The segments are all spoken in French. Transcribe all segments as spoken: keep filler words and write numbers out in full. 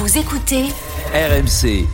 Vous écoutez R M C.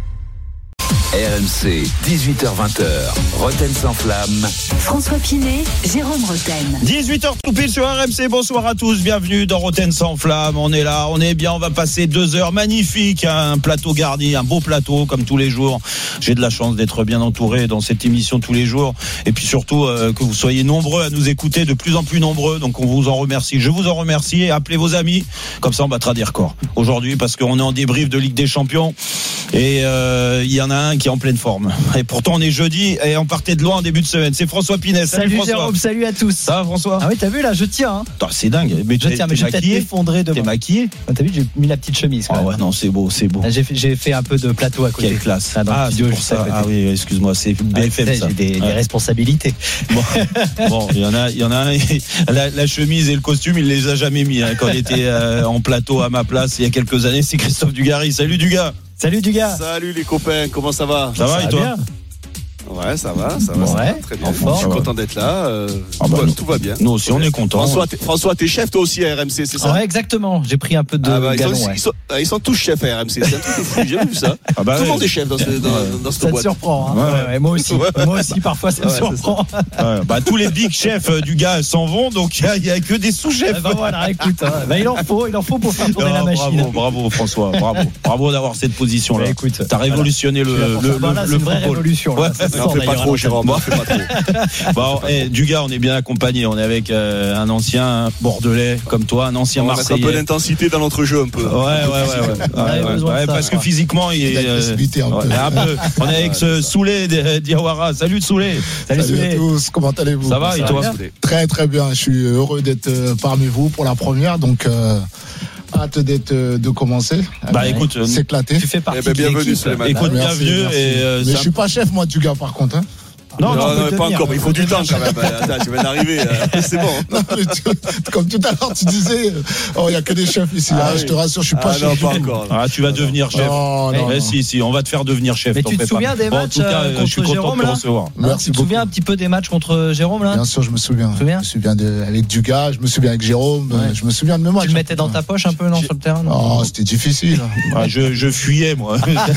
R M C, dix-huit heures vingt, Roten sans flamme. François Pinet, Jérôme Roten. dix-huit heures tout pile sur R M C, bonsoir à tous, bienvenue dans Roten sans flamme. On est là, on est bien, on va passer deux heures magnifiques, un plateau garni, un beau plateau comme tous les jours. J'ai de la chance d'être bien entouré dans cette émission tous les jours, et puis surtout euh, que vous soyez nombreux à nous écouter, de plus en plus nombreux, donc on vous en remercie. Je vous en remercie, et appelez vos amis, comme ça on battra des records aujourd'hui, parce qu'on est en débrief de Ligue des Champions, et il euh, y en a un qui est en pleine forme. Et pourtant on est jeudi et on partait de loin en début de semaine. C'est François Pinet. Salut, salut François. Jérôme, salut à tous. Ça va François? Ah oui, t'as vu là, je tiens. Hein. Attends, c'est dingue. Mais je tiens, mais je vais peut-être m'effondrer demain. T'es maquillé? Ah, t'as vu, j'ai mis la petite chemise. Quand ah même. ouais, non, c'est beau, c'est beau. J'ai fait, j'ai fait un peu de plateau à côté. Quelle classe. Ah, ah c'est pour ça. Ah oui, excuse-moi, c'est B F M ah, ça. J'ai des, ouais. des responsabilités. Bon, bon, il y en a, il y en a un. La, la chemise et le costume, il les a jamais mis hein, quand il était euh, en plateau à ma place il y a quelques années. C'est Christophe Dugarry. Salut Dugas. Salut Dugas. Salut les copains, comment ça va? Ça, ça va et toi? Bien. Ouais, ça va, ça va, ça ouais, va très bien. fort, je suis ouais. content d'être là. Euh, ah bah, tout, nous, tout va bien. Nous aussi, on est contents. François, t'es, François, t'es chef toi aussi à R M C, c'est ça? Ouais, exactement. J'ai pris un peu de ah bah, galon. Ils sont, ouais. ils, sont, ils sont tous chefs à R M C. C'est un truc de fou. J'ai vu ça. Ah bah, tout le ouais. monde est chef dans, ce, dans, dans cette Ça te boîte. surprend. Hein. Ouais, ouais, ouais, moi aussi. Ouais. Moi aussi, parfois, ça me Ouais, surprend. Ouais, bah, tous les big chefs euh, du gars s'en vont, donc il n'y a, a que des sous-chefs. Ah bah voilà, écoute, hein. bah, il en faut, il en faut pour faire tourner non, la machine. Bravo, bravo François, bravo, bravo d'avoir cette position-là. Bah, écoute, t'as révolutionné voilà. le, le, le, Voilà, c'est le une vraie football. révolution. Ouais. Là, ça se Non, sent, fais pas d'ailleurs, trop, hein. Jérôme. Fais pas trop. Bon, eh, du gars, on est bien accompagné. On est avec euh, un ancien Bordelais comme toi, un ancien On va mettre un Marseillais. peu d'intensité dans notre jeu, un peu. Ouais, ouais, ouais, ouais. On avait ouais, ouais, besoin de ouais, ça, parce quoi. que physiquement, il est. Euh, un ouais, peu. un peu. On est avec ce Soulé de- Diawara. Salut Soulé. Salut, Salut à Soulé. tous, comment allez-vous? Ça va et toi? Très très bien, je suis heureux d'être euh, parmi vous pour la première, donc euh, hâte d'être, euh, de commencer. Bah Euh, écoute, euh, s'éclater. Tu fais partie Eh ben, de bienvenue, l'équipe. Souleymane. écoute, Merci, bienvenue. merci. Et, euh, Mais c'est je un- suis pas chef moi du gars par contre. Hein. Non, Non, non, non, on peut pas devenir, encore, mais il faut on du peut temps quand même. Attends, tu viens d'arriver, euh, c'est bon. Non, mais tu- comme tout à l'heure tu disais, euh, oh il y a que des chefs ici. Ah Ah, oui. je te rassure, je suis pas Ah non, chef. pas du tout. encore. Ah, tu vas devenir chef. Non, non, Eh, non. si, si, on va te faire devenir chef. Mais t'en tu te fais pas. souviens des Bon, en matchs, tout cas, euh, je suis contre content Jérôme, de te là recevoir. Merci Tu te souviens beaucoup. un petit peu des matchs contre Jérôme là? Bien sûr, je me souviens. Tu te souviens Je me souviens de, avec Dugas, je me souviens avec Jérôme, Ouais. euh, je me souviens de mes matchs. Tu le mettais dans ta poche un peu non, sur le terrain non Oh, c'était difficile. Ouais, je, je fuyais, moi.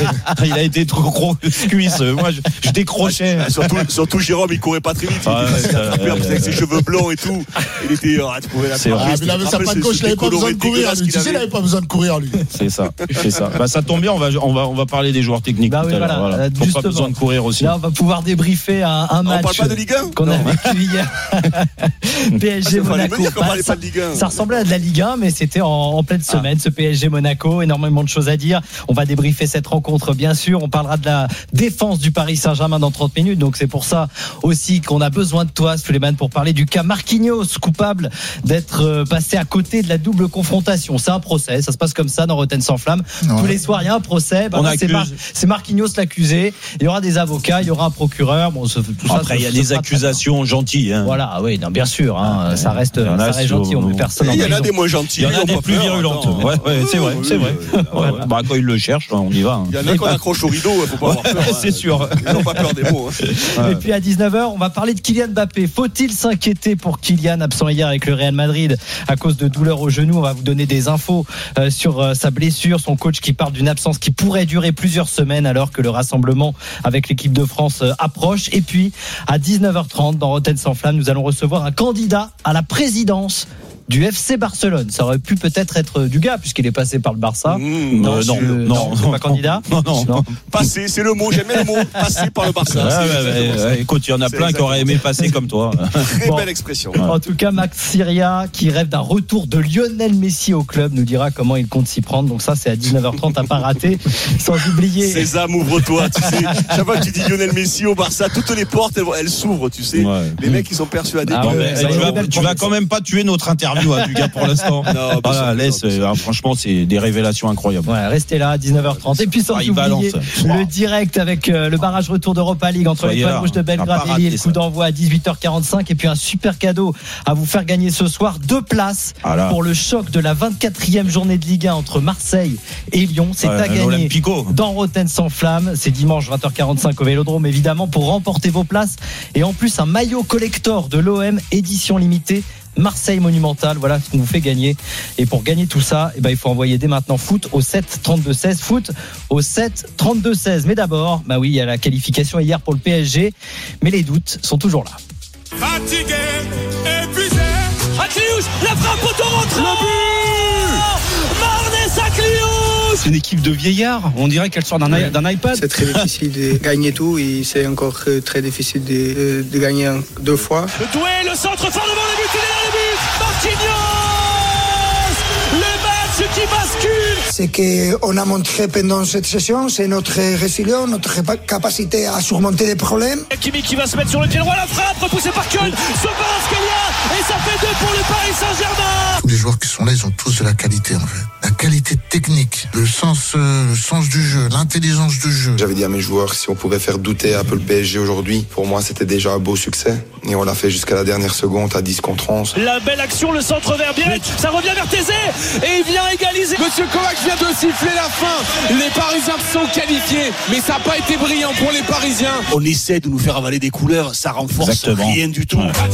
Il a été trop gros cuisse. Moi, je, je décrochais. Ah, Surtout, surtout Jérôme, il courait pas très vite. Il Ah, était ouais, facile à ouais, attraper, ouais, avec ouais. ses cheveux blancs et tout. Il était. Ah, tu pouvais C'est l'attraper. vrai. Ah, mais il avait sa patte gauche, il n'avait pas besoin de courir. Lui. Tu sais, il n'avait pas besoin de courir, lui. C'est ça, c'est ça. Bah, ça tombe bien, on va, on va, on va parler des joueurs techniques Bah tout oui, à l'heure. voilà, Voilà. euh, Ils n'ont pas justement. besoin de courir aussi. Là, on va pouvoir débriefer un, un On match parle pas de Ligue un qu'on Non. a vécu hier. P S G Ah, fallait me Monaco. dire qu'on Bah, parlait ça, pas de Ligue un. ça ressemblait à de la Ligue un, mais c'était en, en pleine semaine, ce P S G Monaco. Énormément de choses à dire. On va débriefer cette rencontre, bien sûr. On parlera de la défense du Paris Saint-Germain dans trente minutes. Donc, c'est pour ça aussi qu'on a besoin de toi, Souleymane, pour parler du cas Marquinhos, coupable d'être euh, passé à côté de la double confrontation. C'est un procès. Ça se passe comme ça dans Roten sans flamme. Ouais. Tous les soirs, il y a un procès. Bah, On là, accuse. c'est, Mar- c'est Marquinhos l'accusé. Il y aura des avocats, il y aura un procureur. Bon, ce- tout ça, Après, il y a ce des sera accusations gentilles. Hein. voilà, oui, non, bien sûr, hein, Ah, ça reste, il y en a ça reste sur- gentil, on met personne en Il y en a prison. des moins gentils. Il y en a on des pas plus peur, virulentes. attends. Ouais, ouais, c'est vrai, Oui, c'est oui, vrai. oui, Ouais, oui. bah, quand ils le cherchent, on y va. hein. Il y en a qu'on accroche au rideau, il faut pas avoir peur. hein. C'est sûr. Ils n'ont pas peur des mots. hein. Et puis à dix-neuf heures, on va parler de Kylian Mbappé. Faut-il s'inquiéter pour Kylian, absent hier avec le Real Madrid à cause de douleurs au genou? On va vous donner des infos euh, sur euh, sa blessure, son coach qui parle d'une absence qui pourrait durer plusieurs semaines alors que le rassemblement avec l'équipe de France euh, approche. Et puis à dix-neuf heures trente, dans Roten sans flamme, nous allons recevoir un candidat à la présidence du F C Barcelone. Ça aurait pu peut-être être du gars puisqu'il est passé par le Barça. Mmh, Non, Euh, non, je- non, c'est pas candidat. Non, non. Non. Passer, c'est le mot, j'aime bien le mot. Passer par le Barça. Ouais, c'est ouais, exactement ouais, ça. ouais, écoute, il y en a C'est plein qui auraient aimé exactement passer comme toi. Très Bon. belle expression. En tout cas, Max Syria, qui rêve d'un retour de Lionel Messi au club, nous dira comment il compte s'y prendre. Donc ça, c'est à dix-neuf heures trente, à pas rater. Sans oublier. Sésame, ouvre-toi, tu sais. Chaque fois que tu dis Lionel Messi au Barça, toutes les portes, elles, elles s'ouvrent, tu sais. Ouais. Les mecs, ils sont persuadés. Ah Non, que ouais, mais, ça tu, va- vas, tu vas quand même pas tuer notre interview, hein, du gars, pour l'instant. Non, bien Voilà, sûr, laisse. bien sûr. euh, franchement, c'est des révélations incroyables. Ouais, restez là à dix-neuf heures trente. Et puis sans Ah, il oublier balance. le direct avec euh, le barrage retour d'Europa League entre Soyez l'Étoile là, Rouge de hein. Belgrade On va pas et Lille. rater Coup ça. d'envoi à dix-huit heures quarante-cinq. Et puis un super cadeau à vous faire gagner ce soir. Deux places Ah là. pour le choc de la vingt-quatrième journée de Ligue un entre Marseille et Lyon. C'est Ouais, à gagner l'Olympico. dans Roten sans flamme. C'est dimanche vingt heures quarante-cinq au Vélodrome, évidemment, pour remporter vos places. Et en plus, un maillot collector de l'O M, édition limitée, Marseille Monumental, voilà ce qu'on vous fait gagner. Et pour gagner tout ça, eh ben, il faut envoyer dès maintenant foot au sept trente-deux seize. Foot au sept trente-deux seize. Mais d'abord, bah oui, il y a la qualification hier pour le P S G, mais les doutes sont toujours là. Fatigué, épuisé. Akliouche, la frappe au rentrant. Le but Marnès Akliouche. C'est une équipe de vieillards. On dirait qu'elle sort d'un, ouais. d'un iPad. C'est très difficile de gagner tout et c'est encore très difficile de, de gagner deux fois. Le doué, le centre fort devant le but, il est dans le but. Marquinhos, le match qui bascule. Ce qu'on a montré pendant cette session, c'est notre résilience, notre capacité à surmonter des problèmes. Kimi qui va se mettre sur le pied droit, la frappe, repoussée par Keul, sur Kvaratskhelia, et ça fait deux pour le Paris Saint-Germain. Tous les joueurs qui sont là, ils ont tous de la qualité en fait. La qualité technique, le sens, euh, le sens du jeu, l'intelligence du jeu. J'avais dit à mes joueurs, si on pouvait faire douter un peu le P S G aujourd'hui, pour moi c'était déjà un beau succès. Et on l'a fait jusqu'à la dernière seconde à dix contre onze. La belle action, le centre vers Biret, ça revient vers Thésée, et il vient égaliser. Monsieur Kovac vient de siffler la fin. Les Parisiens sont qualifiés, mais ça n'a pas été brillant pour les Parisiens. On essaie de nous faire avaler des couleurs, ça renforce Exactement. rien du tout. Ouais.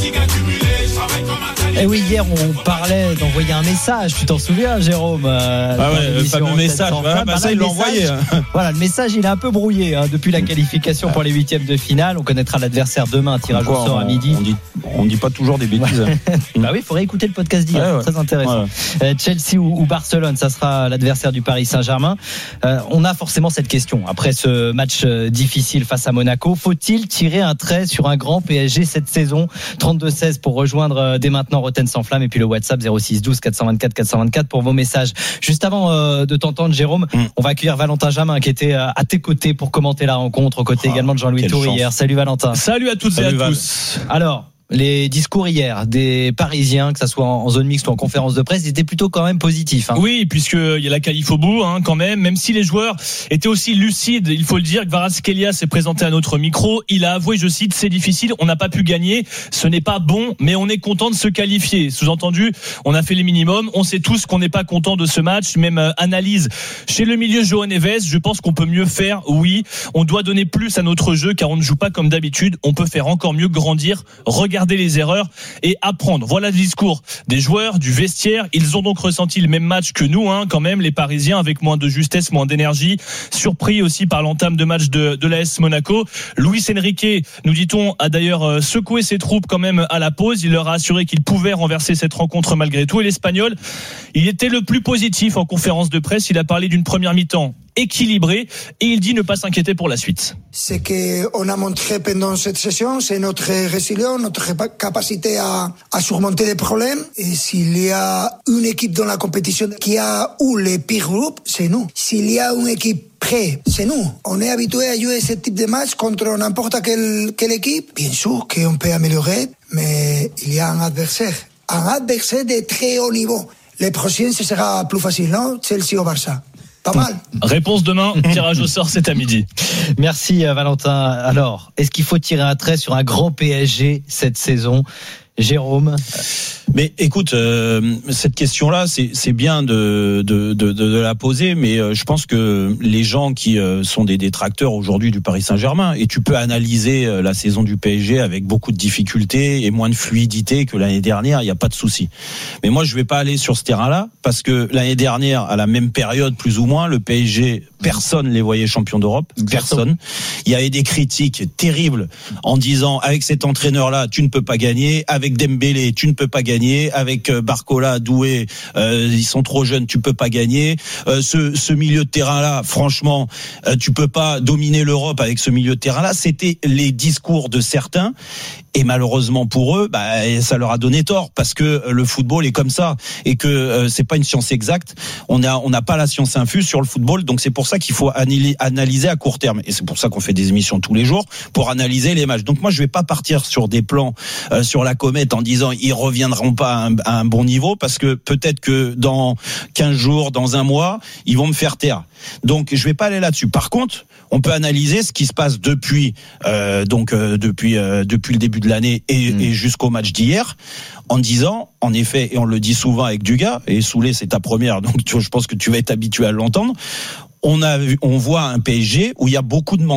Et oui, hier on parlait d'envoyer un message, tu t'en souviens, Jérôme? euh, Ah ouais, le fameux message, voilà, bah ça il l'a envoyé. Voilà, le message il est un peu brouillé hein, depuis la qualification pour les huitièmes de finale. On connaîtra l'adversaire demain, un tirage Pourquoi, au sort on, à midi. On dit, on dit pas toujours des bêtises. Bah oui, il faudrait écouter le podcast d'hier, ouais, ouais. Très intéressant. Ouais. Euh, Chelsea ou, ou Barcelone, ça sera l'adversaire du Paris Saint-Germain. Euh, on a forcément cette question après ce match euh, difficile face à Monaco. Faut-il tirer un trait sur un grand P S G cette saison? Trente-deux seize pour rejoindre euh, dès maintenant Roten sans flamme, et puis le WhatsApp zéro six douze quatre cent vingt-quatre quatre cent vingt-quatre pour vos messages. Juste avant euh, de t'entendre, Jérôme, mm. on va accueillir Valentin Jamin qui était euh, à tes côtés pour commenter la rencontre, aux côtés oh, également de Jean-Louis Tour hier. Salut Valentin. Salut à toutes Salut et à Val. tous. Alors, les discours hier des Parisiens, que ça soit en zone mixte ou en conférence de presse, étaient plutôt quand même positifs. Hein. Oui, puisqu'il y a la qualif au bout, hein, quand même. Même si les joueurs étaient aussi lucides, il faut le dire. Kvaratskhelia s'est présenté à notre micro. Il a avoué, je cite, c'est difficile, on n'a pas pu gagner. Ce n'est pas bon, mais on est content de se qualifier. Sous-entendu, on a fait les minimums. On sait tous qu'on n'est pas content de ce match. Même euh, analyse chez le milieu João Neves. Je pense qu'on peut mieux faire. Oui, on doit donner plus à notre jeu, car on ne joue pas comme d'habitude. On peut faire encore mieux, grandir, regarder les erreurs et apprendre. Voilà le discours des joueurs, du vestiaire. Ils ont donc ressenti le même match que nous, hein, quand même, les Parisiens, avec moins de justesse, moins d'énergie. Surpris aussi par l'entame de match de, de l'A S Monaco. Luis Enrique, nous dit-on, a d'ailleurs secoué ses troupes quand même à la pause. Il leur a assuré qu'il pouvait renverser cette rencontre malgré tout. Et l'Espagnol, il était le plus positif en conférence de presse. Il a parlé d'une première mi-temps équilibré et il dit ne pas s'inquiéter pour la suite. Ce qu'on a montré pendant cette session, c'est notre résilience, notre capacité à, à surmonter des problèmes. Et s'il y a une équipe dans la compétition qui a eu les pires groupes, c'est nous. S'il y a une équipe prête, c'est nous. On est habitué à jouer ce type de match contre n'importe quelle, quelle équipe. Bien sûr qu'on peut améliorer, mais il y a un adversaire. Un adversaire de très haut niveau. Les prochains, ce sera plus facile, non? Chelsea ou Barça. Pas mal. Réponse demain, tirage au sort, c'est à midi. Merci Valentin. Alors, est-ce qu'il faut tirer un trait sur un grand P S G cette saison? Jérôme? Mais écoute, euh, cette question-là, c'est, c'est bien de, de, de, de la poser, mais euh, je pense que les gens qui euh, sont des détracteurs aujourd'hui du Paris Saint-Germain, et tu peux analyser euh, la saison du P S G avec beaucoup de difficultés et moins de fluidité que l'année dernière, il n'y a pas de souci. Mais moi, je vais pas aller sur ce terrain-là, parce que l'année dernière, à la même période, plus ou moins, le P S G, personne les voyait champions d'Europe, personne. Il y avait des critiques terribles en disant, avec cet entraîneur-là, tu ne peux pas gagner, avec Dembélé, tu ne peux pas gagner, avec Barcola, Doué, euh, ils sont trop jeunes, tu peux pas gagner. Euh, ce, ce milieu de terrain-là, franchement, euh, tu peux pas dominer l'Europe avec ce milieu de terrain-là. C'était les discours de certains. Et malheureusement pour eux, bah, ça leur a donné tort, parce que le football est comme ça, et que euh, c'est pas une science exacte. On a, on n'a pas la science infuse sur le football, donc c'est pour ça qu'il faut analyser à court terme. Et c'est pour ça qu'on fait des émissions tous les jours pour analyser les matchs. Donc moi, je vais pas partir sur des plans euh, sur la comète en disant ils reviendront pas à un, à un bon niveau, parce que peut-être que dans quinze jours, dans un mois, ils vont me faire taire. Donc je vais pas aller là-dessus. Par contre, on peut analyser ce qui se passe depuis euh, donc euh, depuis euh, depuis le début de l'année et, mmh. et jusqu'au match d'hier, en disant, en effet, et on le dit souvent avec Dugas, et Soulé c'est ta première, donc tu, je pense que tu vas être habitué à l'entendre. On a, on voit un P S G où il y a beaucoup de manques.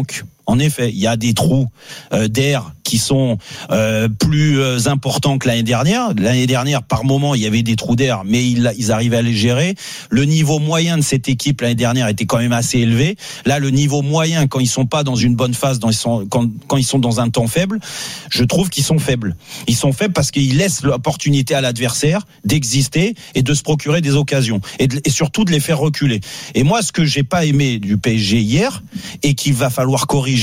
En effet, il y a des trous euh, d'air qui sont euh, plus euh, importants que l'année dernière. L'année dernière, par moment, il y avait des trous d'air, mais ils, ils arrivaient à les gérer. Le niveau moyen de cette équipe l'année dernière était quand même assez élevé. Là, le niveau moyen, quand ils sont pas dans une bonne phase, dans, ils sont, quand, quand ils sont dans un temps faible, je trouve qu'ils sont faibles. Ils sont faibles parce qu'ils laissent l'opportunité à l'adversaire d'exister et de se procurer des occasions et, de, et surtout de les faire reculer. Et moi, ce que j'ai pas aimé du P S G hier et qu'il va falloir corriger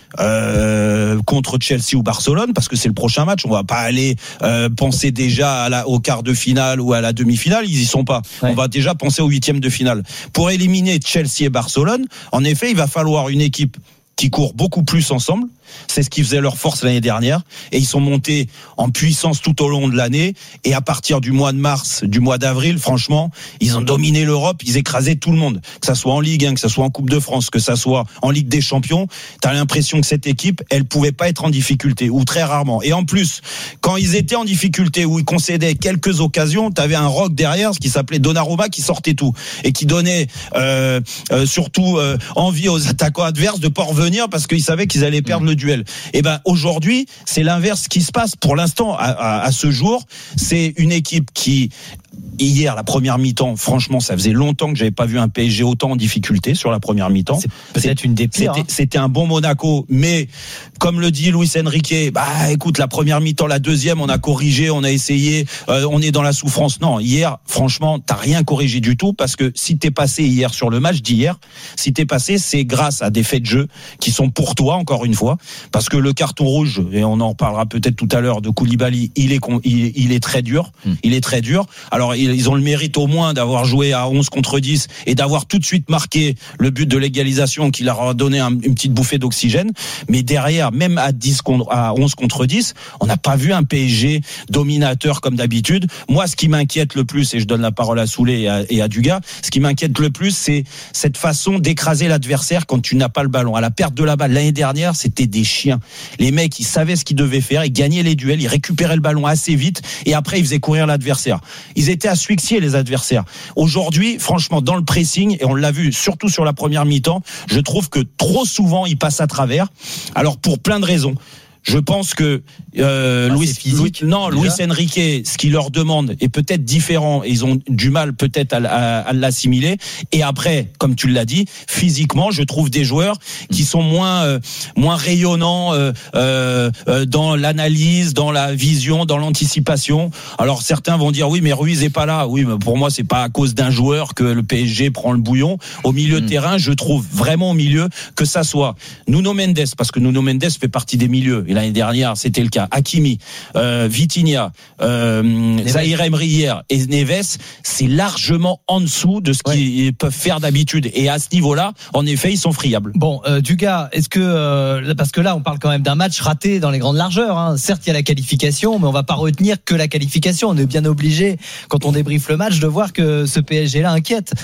Euh, contre Chelsea ou Barcelone, parce que c'est le prochain match. On va pas aller euh, penser déjà à la, au quart de finale ou à la demi-finale. Ils y sont pas. Ouais. On va déjà penser au huitième de finale. Pour éliminer Chelsea et Barcelone, en effet, il va falloir une équipe qui court beaucoup plus ensemble. C'est ce qui faisait leur force l'année dernière. Et ils sont montés en puissance tout au long de l'année. Et à partir du mois de mars, du mois d'avril, franchement, ils ont dominé l'Europe. Ils écrasaient tout le monde. Que ça soit en Ligue un, que ça soit en Coupe de France, que ça soit en Ligue des Champions. T'as l'impression que cette équipe, elle pouvait pas être en difficulté, ou très rarement. Et en plus, quand ils étaient en difficulté, où ils concédaient quelques occasions, t'avais un rock derrière, ce qui s'appelait Donnarumma, qui sortait tout. Et qui donnait euh, euh, surtout euh, envie aux attaquants adverses de pas revenir parce qu'ils savaient qu'ils allaient perdre le duel. Et ben aujourd'hui, c'est l'inverse qui se passe. Pour l'instant, à, à, à ce jour, c'est une équipe qui, hier, la première mi-temps, franchement, ça faisait longtemps que j'avais pas vu un P S G autant en difficulté sur la première mi-temps. C'est peut-être c'est, une des pires. C'était, hein. c'était un bon Monaco, mais comme le dit Luis Enrique, bah écoute, la première mi-temps, la deuxième, on a corrigé, on a essayé, euh, on est dans la souffrance. Non, hier, franchement, t'as rien corrigé du tout, parce que si t'es passé hier sur le match d'hier, si t'es passé, c'est grâce à des faits de jeu qui sont pour toi, encore une fois, parce que le carton rouge, et on en reparlera peut-être tout à l'heure, de Koulibaly, il est, il, il est très dur, mmh. il est très dur. Alors, ils ont le mérite au moins d'avoir joué à onze contre dix et d'avoir tout de suite marqué le but de l'égalisation qui leur a donné un, une petite bouffée d'oxygène. Mais derrière, même à dix contre, à onze contre dix, on n'a pas vu un P S G dominateur comme d'habitude. Moi, ce qui m'inquiète le plus, et je donne la parole à Soulé et à, et à Dugas, ce qui m'inquiète le plus, c'est cette façon d'écraser l'adversaire quand tu n'as pas le ballon. À la perte de la balle, l'année dernière, c'était des chiens. Les mecs, ils savaient ce qu'ils devaient faire, ils gagnaient les duels, ils récupéraient le ballon assez vite et après, ils faisaient courir l'adversaire. Ils étaient asphyxier les adversaires. Aujourd'hui, franchement, dans le pressing, et on l'a vu surtout sur la première mi-temps, je trouve que trop souvent, ils passent à travers. Alors, pour plein de raisons. Je pense que euh, ah, Luis, physique, Luis, non, Luis Enrique, ce qu'il leur demande est peut-être différent et ils ont du mal peut-être à, à, à l'assimiler. Et après, comme tu l'as dit, physiquement, je trouve des joueurs qui sont moins euh, moins rayonnants euh, euh, dans l'analyse, dans la vision, dans l'anticipation. Alors certains vont dire oui, mais Ruiz est pas là. Oui, mais pour moi, c'est pas à cause d'un joueur que le P S G prend le bouillon. Au milieu mmh. de terrain, je trouve vraiment au milieu que ça soit Nuno Mendes, parce que Nuno Mendes fait partie des milieux. Et l'année dernière, c'était le cas. Hakimi, euh, Vitinha, euh, Zahir Emery hier et Neves, c'est largement en dessous de ce qu'ils ouais. peuvent faire d'habitude. Et à ce niveau-là, en effet, ils sont friables. Bon, euh, Dugas, est-ce que euh, parce que là, on parle quand même d'un match raté dans les grandes largeurs. Hein. Certes, il y a la qualification, mais on va pas retenir que la qualification. On est bien obligé, quand on débriefe le match, de voir que ce P S G-là inquiète.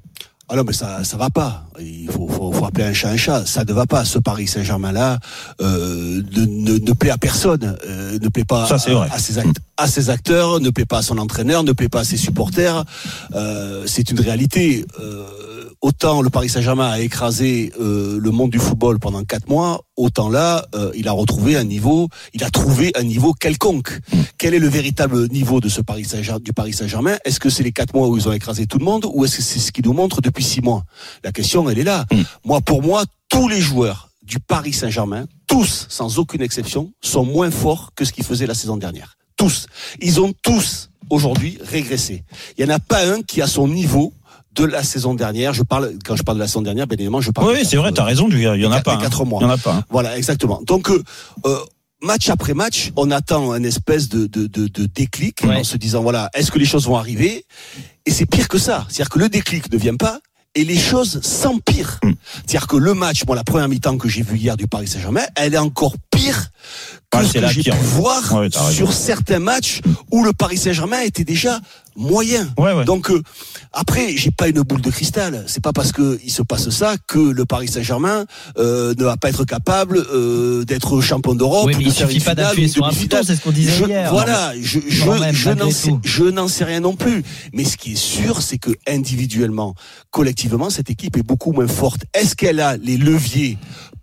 Ah non, mais ça, ça va pas. Il faut, faut, faut appeler un chat un chat. Ça ne va pas. Ce Paris Saint-Germain-là euh, ne, ne, ne plaît à personne. Euh, ne plaît pas ça, c'est vrai. À, à, ses act- à ses acteurs, ne plaît pas à son entraîneur, ne plaît pas à ses supporters. Euh, c'est une réalité. Euh, autant le Paris Saint-Germain a écrasé euh, le monde du football pendant quatre mois, autant là, euh, il a retrouvé un niveau, il a trouvé un niveau quelconque. Quel est le véritable niveau de ce Paris Saint-Germain, du Paris Saint-Germain? Est-ce que c'est les quatre mois où ils ont écrasé tout le monde, ou est-ce que c'est ce qu'ils nous montrent depuis six mois? La question, elle est là. Mm. Moi, pour moi, tous les joueurs du Paris Saint-Germain, tous, sans aucune exception, sont moins forts que ce qu'ils faisaient la saison dernière. Tous. Ils ont tous, aujourd'hui, régressé. Il n'y en a pas un qui a son niveau de la saison dernière. Je parle, quand je parle de la saison dernière, bien évidemment, je parle. Oui, c'est vrai, t'as raison, il y en a pas. Quatre mois. Il y en a pas. Voilà, exactement. Donc, euh, euh, match après match, on attend un espèce de, de, de, de déclic, ouais. en se disant, voilà, est-ce que les choses vont arriver? Et c'est pire que ça. C'est-à-dire que le déclic ne vient pas, et les choses s'empirent. Mmh. C'est-à-dire que le match, moi, la première mi-temps que j'ai vu hier du Paris Saint-Germain, elle est encore pire que ah, ce que j'ai pire, pu ouais. voir ouais, sur certains matchs où le Paris Saint-Germain était déjà moyen. Ouais, ouais. Donc euh, après, j'ai pas une boule de cristal. C'est pas parce que il se passe ça que le Paris Saint-Germain euh, ne va pas être capable euh, d'être champion d'Europe. Oui, mais il suffit pas d'appuyer sur un bouton, c'est ce qu'on disait je, hier. Voilà, je, je, même, je, n'en sais, je n'en sais rien non plus. Mais ce qui est sûr, c'est que individuellement, collectivement, cette équipe est beaucoup moins forte. Est-ce qu'elle a les leviers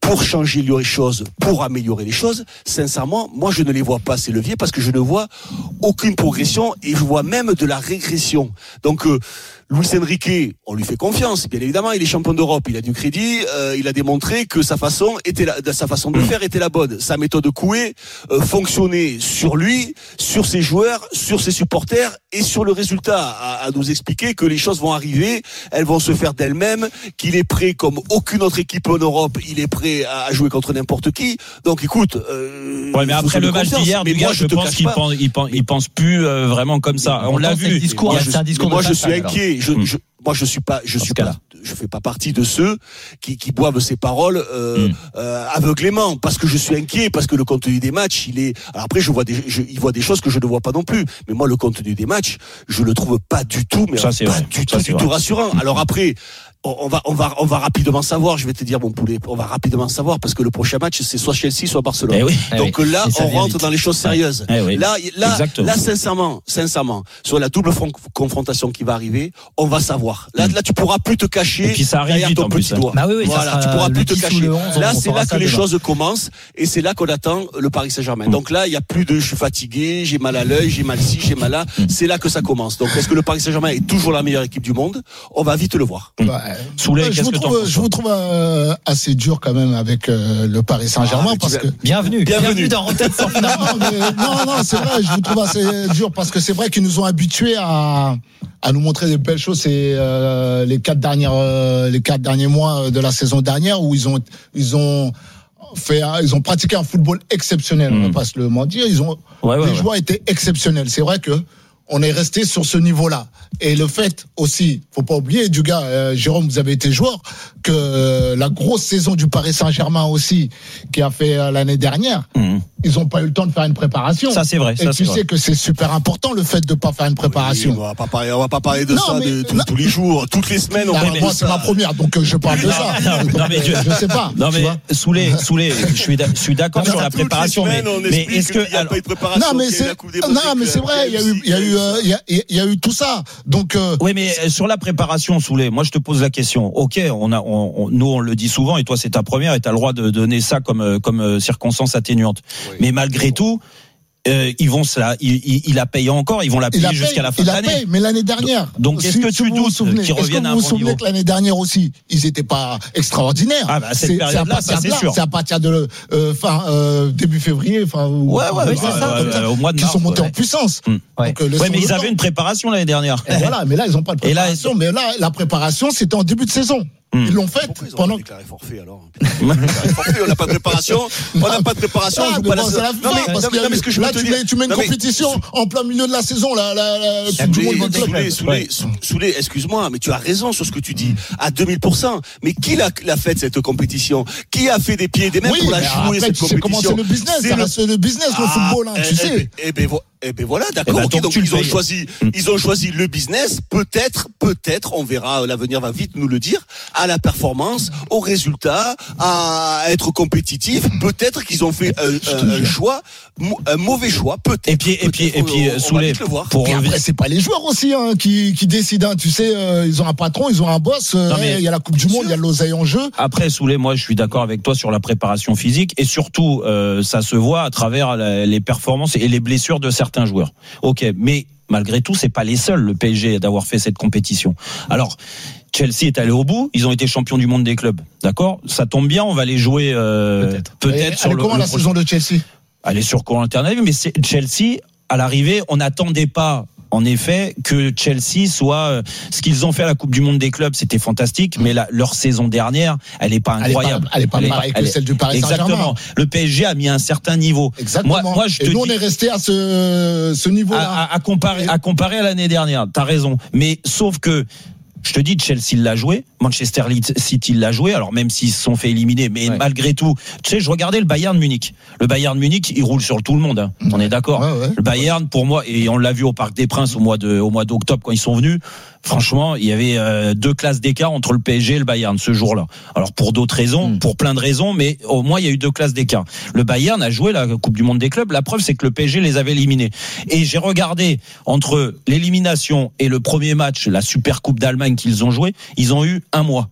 pour changer les choses, pour améliorer les choses, sincèrement, moi je ne les vois pas ces leviers parce que je ne vois aucune progression et je vois même de la régression. Donc euh, Luis Enrique, on lui fait confiance, bien évidemment, il est champion d'Europe, il a du crédit, euh, il a démontré que sa façon était la, sa façon de faire était la bonne. Sa méthode Coué euh, fonctionnait sur lui, sur ses joueurs, sur ses supporters et sur le résultat, à, à nous expliquer que les choses vont arriver, elles vont se faire d'elles-mêmes, qu'il est prêt comme aucune autre équipe en Europe, il est prêt à jouer contre n'importe qui. Donc écoute, euh, ouais, mais après le match d'hier, du gars, je, je pense qu'il pense, il pense, il pense plus euh, vraiment comme ça. On, on l'a vu. Discours, moi, je, un discours moi, je suis inquiet. Je, je, moi, je suis pas, je suis pas, je fais pas partie de ceux qui, qui boivent ces paroles euh, mm. euh, aveuglément, parce que je suis inquiet, parce que le contenu des matchs, il est. Alors après, je vois des, je, il voit des choses que je ne vois pas non plus. Mais moi, le contenu des matchs, je le trouve pas du tout, mais ça, pas vrai. du ça, tout, du tout rassurant. Alors après. On va, on va, on va rapidement savoir. Je vais te dire, mon poulet, on va rapidement savoir parce que le prochain match, c'est soit Chelsea, soit Barcelone. Eh oui, Donc eh oui. là, on rentre vite dans les choses sérieuses. Eh oui. Là, là, Exactement. là, sincèrement, sincèrement, sur la double confrontation qui va arriver, on va savoir. Là, mm. là, tu pourras plus te cacher. Et puis ça arrive derrière vite ton en petit plus. doigt. Bah oui, oui, voilà, tu pourras plus te cacher. Là, c'est là que les choses commencent et c'est là qu'on attend le Paris Saint-Germain. Mm. Donc là, il y a plus de, je suis fatigué, j'ai mal à l'œil, j'ai mal ci, j'ai mal là. Mm. C'est là que ça commence. Donc, est-ce que le Paris Saint-Germain est toujours la meilleure équipe du monde? On va vite le voir. Mm. Bah, Souley, je, vous trouve, je vous trouve euh, assez dur quand même avec euh, le Paris Saint-Germain ah, parce que bienvenue, bienvenue, bienvenue dans Rotten sans flamme. Non, mais, non, non, c'est vrai, je vous trouve assez dur parce que c'est vrai qu'ils nous ont habitués à à nous montrer des belles choses. C'est euh, les quatre dernières, euh, les quatre derniers mois de la saison dernière où ils ont, ils ont fait, ils ont pratiqué un football exceptionnel. Mmh. On va pas se le mentir. Ils ont, ouais, ouais, les ouais. joueurs étaient exceptionnels. C'est vrai que on est resté sur ce niveau-là. Et le fait aussi, faut pas oublier, du gars, euh, Jérôme, vous avez été joueur, que euh, la grosse saison du Paris Saint-Germain aussi, qui a fait euh, l'année dernière, mmh. ils ont pas eu le temps de faire une préparation. Ça, c'est vrai. Et ça, tu c'est sais vrai. que c'est super important, le fait de pas faire une préparation. Oui, on va pas parler, on va pas parler de non, ça mais, de, tous, tous les jours, toutes les semaines. On non, parle moi, de c'est ça. ma première, donc euh, je parle de non, ça. Non, donc, non, mais je, je sais pas. Non, mais Souley, Souley, je suis, je suis d'accord non, sur la préparation, semaines, mais, mais est-ce que, il y a alors, pas eu de préparation, non, mais c'est, non, mais c'est vrai, il y a eu, il y a eu, il y a, il y a eu tout ça. Donc, euh, oui, mais sur la préparation, Souley, moi, je te pose la question. Ok, on a, on, on, nous, on le dit souvent, et toi, c'est ta première, et t'as le droit de donner ça comme, comme circonstance atténuante. Oui. Mais malgré tout, Euh, ils vont ça, ils, ils, ils la payent encore, ils vont la payer la paye, jusqu'à la fin de l'année. Paye, mais l'année dernière. Donc, est-ce si, que si tu doutes qu'ils reviennent à un bon niveau? Est-ce que vous vous souvenez que l'année dernière aussi, ils n'étaient pas extraordinaires? Ah bah cette période-là, ça c'est sûr. C'est à partir de euh, fin euh, début février, enfin ouais ouais, ouais, ça, ça, ouais, ça, au mois de qui mars, sont montés ouais. en puissance. Mmh. Ouais. Donc, euh, ouais, mais ils avaient une préparation l'année dernière. Et voilà, mais là ils n'ont pas de préparation. Là, mais là, la préparation, c'était en début de saison. Mmh. Ils l'ont fait ils pendant. Déclaré forfait alors. forfait, on n'a pas de préparation. On n'a pas de préparation. Ah, on joue pas pas la... Non, mais, mais, parce que, non, mais ce que je là, tu mets, tu mets une compétition en plein milieu de la saison, la, la, la Coupe du Monde. Souley, Souley, Souley, excuse-moi, mais tu as raison sur ce que tu dis à deux mille pour cent. Mais qui l'a, l'a fait cette compétition? Qui a fait des pieds et des mains oui, pour la jouer cette compétition? Comment c'est le business? C'est le... C'est le business, le football, hein, tu sais. Eh ben Eh ben voilà, d'accord. Okay, donc ils ont choisi, ils ont choisi le business. Peut-être, peut-être, on verra. L'avenir va vite nous le dire. À la performance, au résultat, à être compétitif. Peut-être qu'ils ont fait un, un, un choix, un mauvais choix. Peut-être. Et puis, et puis, et puis, Souley. Pour et après, c'est pas les joueurs aussi hein, qui, qui décident. Hein, tu sais, euh, ils ont un patron, ils ont un boss. Euh, il y a la Coupe du Monde, il y a l'oseille en jeu. Après, Souley, moi, je suis d'accord avec toi sur la préparation physique et surtout, euh, ça se voit à travers la, les performances et les blessures de certains joueurs. Ok, mais malgré tout, c'est pas les seuls, le P S G, d'avoir fait cette compétition. Alors, Chelsea est allé au bout, ils ont été champions du monde des clubs, d'accord? Ça tombe bien, on va les jouer euh, peut-être, peut-être et, sur le. Comment le la saison de Chelsea? Elle est sur courant alternatif, mais c'est Chelsea à l'arrivée, on n'attendait pas. En effet, que Chelsea soit euh, ce qu'ils ont fait à la Coupe du Monde des clubs, c'était fantastique, mais la, leur saison dernière, elle est pas incroyable. Elle est pas, elle est pas pareille que celle du Paris Saint-Germain. Exactement. Le P S G a mis un certain niveau. Exactement. Moi, moi je te Et nous, dis, on est resté à ce, ce niveau-là. À, à, à comparer, à comparer à l'année dernière. T'as raison. Mais sauf que, je te dis, Chelsea l'a joué, Manchester City l'a joué, alors même s'ils se sont fait éliminer, mais ouais. malgré tout, tu sais, je regardais le Bayern Munich. Le Bayern Munich, il roule sur tout le monde, hein. On ouais. est d'accord. Ouais, ouais. Le Bayern, pour moi, et on l'a vu au Parc des Princes au mois de, au mois d'octobre quand ils sont venus, franchement, il y avait euh, deux classes d'écart entre le P S G et le Bayern ce jour-là. Alors pour d'autres raisons, mm. pour plein de raisons, mais au moins il y a eu deux classes d'écart. Le Bayern a joué la Coupe du Monde des clubs. La preuve, c'est que le P S G les avait éliminés. Et j'ai regardé entre l'élimination et le premier match, la Super Coupe d'Allemagne qu'ils ont joué, ils ont eu un mois.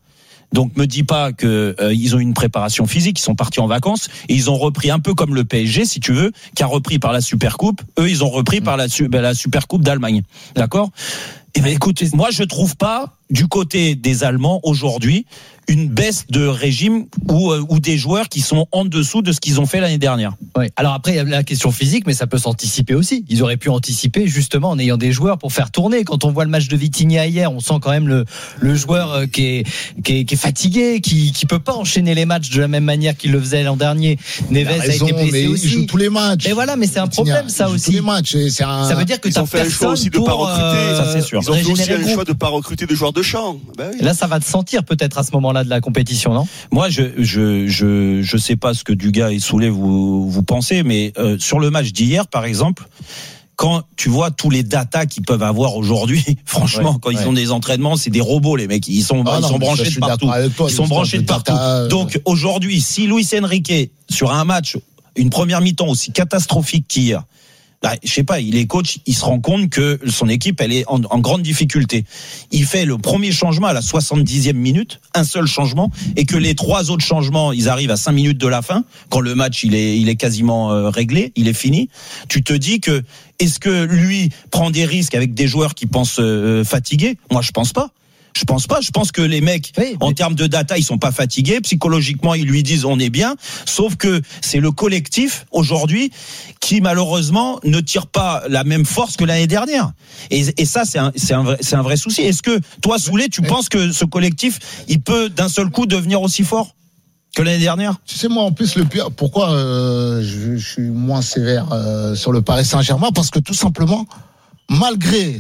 Donc me dis pas que euh, ils ont une préparation physique, ils sont partis en vacances et ils ont repris un peu comme le P S G, si tu veux, qui a repris par la Supercoupe. Eux, ils ont repris par la, ben, la Supercoupe d'Allemagne. D'accord ? Eh ben écoute, moi je trouve pas du côté des Allemands aujourd'hui une baisse de régime ou, euh, ou des joueurs qui sont en dessous de ce qu'ils ont fait l'année dernière. Oui. Alors après, il y a la question physique, mais ça peut s'anticiper aussi. Ils auraient pu anticiper justement en ayant des joueurs pour faire tourner. Quand on voit le match de Vitinha hier, on sent quand même le, le joueur qui est, qui est, qui est fatigué, qui, qui peut pas enchaîner les matchs de la même manière qu'il le faisait l'an dernier. Neves a, raison, a été blessé mais aussi. Il joue tous les matchs. Et voilà, mais c'est un Vitinha, problème ça aussi. Tous les matchs. C'est un... Ça veut dire que ils ont fait le choix aussi de ne pas recruter. Euh, ça c'est sûr. Ils ont fait aussi le choix de ne pas recruter de joueurs de champ. Ben oui. Là, ça va te sentir peut-être à ce moment-là de la compétition, non ? Moi, je je je je sais pas ce que Dugas et Soulet vous vous pensez, mais euh, sur le match d'hier, par exemple, quand tu vois tous les datas qu'ils peuvent avoir aujourd'hui, franchement, ouais, quand ouais. ils ont des entraînements, c'est des robots les mecs. Ils sont ah ils non, sont branchés de partout. Toi, ils sont branchés de partout. Data, Donc aujourd'hui, si Luis Enrique sur un match, une première mi-temps aussi catastrophique qu'hier. Bah, je sais pas, il est coach, il se rend compte que son équipe, elle est en, en grande difficulté. Il fait le premier changement à la soixante-dixième minute, un seul changement, et que les trois autres changements, ils arrivent à cinq minutes de la fin, quand le match, il est, il est quasiment euh, réglé, il est fini. Tu te dis que, est-ce que lui prend des risques avec des joueurs qui pensent euh, fatigués? Moi, je pense pas. Je pense pas. Je pense que les mecs, oui, mais... en termes de data, ils sont pas fatigués. Psychologiquement, ils lui disent on est bien. Sauf que c'est le collectif aujourd'hui qui malheureusement ne tire pas la même force que l'année dernière. Et, et ça, c'est un, c'est un vrai, c'est un vrai souci. Est-ce que toi, Soulet, tu oui. penses que ce collectif, il peut d'un seul coup devenir aussi fort que l'année dernière? Tu sais, moi, en plus, le pire, pourquoi euh, je, je suis moins sévère euh, sur le Paris Saint-Germain? Parce que tout simplement, malgré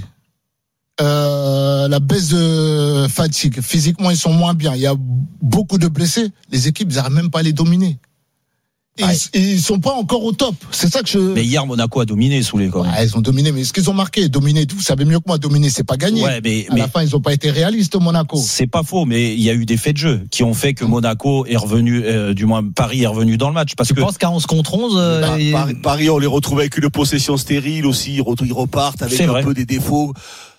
Euh, la baisse de fatigue. Physiquement, ils sont moins bien. Il y a beaucoup de blessés. Les équipes, ils n'arrivent même pas à les dominer. Et ouais. ils, ils sont pas encore au top. C'est ça que je. Mais hier, Monaco a dominé sous les. Ouais, ils ont dominé. Mais ce qu'ils ont marqué, dominer, vous savez mieux que moi, dominer, c'est pas gagner. Ouais, mais, à mais la fin, ils ont pas été réalistes au Monaco. C'est pas faux, mais il y a eu des faits de jeu qui ont fait que Monaco est revenu, euh, du moins Paris est revenu dans le match. Parce tu que penses qu'à onze contre onze, euh, bah, et... Paris, Paris, on les retrouve avec une possession stérile aussi. Ils repartent avec un vrai. peu des défauts.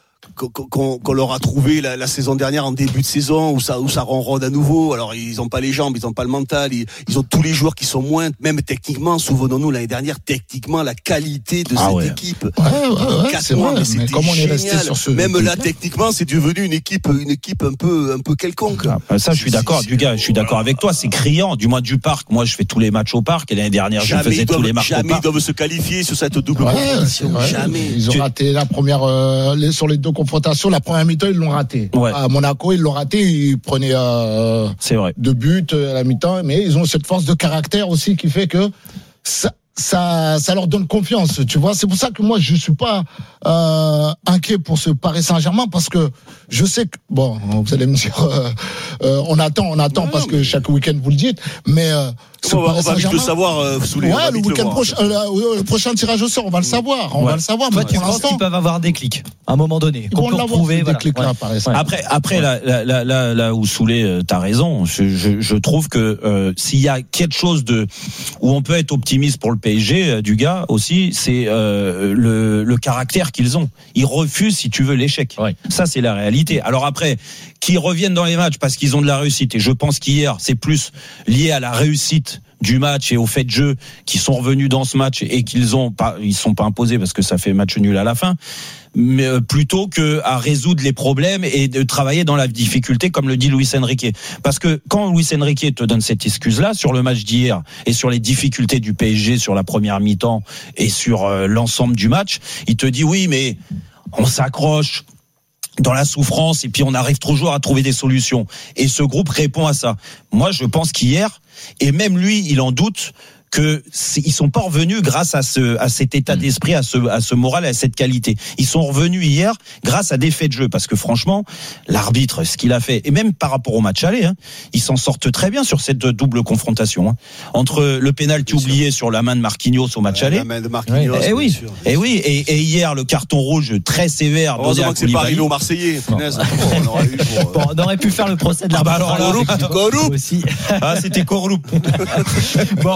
Qu'on, qu'on leur a trouvé la, la saison dernière en début de saison où ça où ça ronronne à nouveau. Alors ils ont pas les jambes, ils ont pas le mental, ils, ils ont tous les joueurs qui sont moins, même techniquement. Souvenons-nous l'année dernière, techniquement la qualité de ah cette ouais. équipe. Ouais, ouais, ouais, c'est mois, vrai, mais, mais comment on est génial. resté sur ce même là techniquement, c'est devenu une équipe une équipe un peu un peu quelconque. Ah, ça je suis d'accord, du gars, je suis d'accord avec toi. C'est criant. Du moins du Parc. Moi je fais tous les matchs au Parc et l'année dernière jamais je faisais doivent, tous les matchs au Parc. Jamais ils doivent se qualifier sur cette double ouais, confrontation. Jamais. Ils ont tu... raté la première euh, les, sur les deux confrontations. La première mi-temps, ils l'ont raté. Ouais. À Monaco, ils l'ont raté. Ils prenaient euh, c'est vrai. deux buts à la mi-temps, mais ils ont cette force de caractère aussi qui fait que ça, ça, ça leur donne confiance. Tu vois, c'est pour ça que moi, je suis pas euh, inquiet pour ce Paris Saint-Germain parce que je sais que bon, vous allez me dire, euh, euh, on attend, on attend ouais, parce que chaque week-end vous le dites, mais euh, on va, on va vite le savoir euh, sous les. Ouais, le week-end prochain, euh, le prochain tirage au sort, on va le savoir, on ouais. va le savoir. Toi, tu penses qu'ils peuvent avoir des clics à un moment donné, qu'on peut retrouver. Voilà. Clics, là, ouais. Après, après, ouais. là, là, là, là, là où Soulet, euh, t'as raison. Je, je, je trouve que euh, s'il y a quelque chose de où on peut être optimiste pour le P S G, euh, du gars aussi, c'est euh, le, le caractère qu'ils ont. Ils refusent, si tu veux, l'échec. Ouais. Ça, c'est la réalité. Alors après, qu'ils reviennent dans les matchs parce qu'ils ont de la réussite. Et je pense qu'hier, c'est plus lié à la réussite du match et au fait de jeu qui sont revenus dans ce match et qu'ils ont pas, ils sont pas imposés parce que ça fait match nul à la fin, mais plutôt que à résoudre les problèmes et de travailler dans la difficulté comme le dit Luis Enrique. Parce que quand Luis Enrique te donne cette excuse-là sur le match d'hier et sur les difficultés du P S G sur la première mi-temps et sur euh, l'ensemble du match, il te dit oui mais on s'accroche dans la souffrance et puis on arrive toujours à trouver des solutions. Et ce groupe répond à ça. Moi, je pense qu'hier, et même lui, il en doute, que ils sont pas revenus grâce à ce à cet état d'esprit, à ce à ce moral, à cette qualité. Ils sont revenus hier grâce à des faits de jeu parce que franchement, l'arbitre, ce qu'il a fait et même par rapport au match aller, hein, ils s'en sortent très bien sur cette double confrontation hein. Entre le pénalty oublié sur la main de Marquinhos au match ouais, aller. La main de Marquinhos. Et oui. Sûr, et oui et, et hier le carton rouge très sévère donné à Koulibaly. C'est pas arrivé au Marseillais. Punaise. on, aurait eu pour, bon, on aurait pu faire le procès de l'arbitre. Ah bah alors là, aussi. Ah, c'était Corloup. Bon, ah,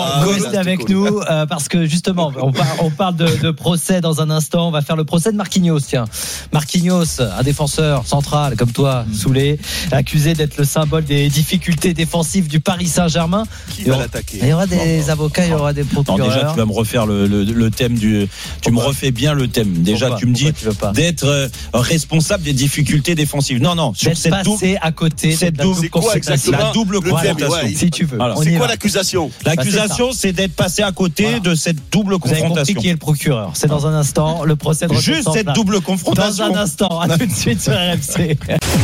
restez avec nous euh, parce que justement, on, par, on parle de, de procès dans un instant. On va faire le procès de Marquinhos. Tiens, Marquinhos, un défenseur central comme toi, Soulé, accusé d'être le symbole des difficultés défensives du Paris Saint-Germain. Qui va l'attaquer ? Il y aura des avocats, il y aura des procureurs. Non, déjà, tu vas me refaire le, le, le thème du. Tu Pourquoi me refais bien le thème. Déjà, Pourquoi tu me dis d'être euh, responsable des difficultés défensives. Non, non. Sur cette double, à côté. Cette double, c'est quoi exactement la double confrontation. Ouais, si tu veux. Alors, c'est quoi l'accusation ? L'accusation, bah, c'est, c'est d'être passé à côté voilà. de cette double Vous confrontation. Vous avez compris qui est le procureur. C'est dans un instant le procès de Juste cette là. double confrontation. Dans un instant. À tout de suite sur R M C.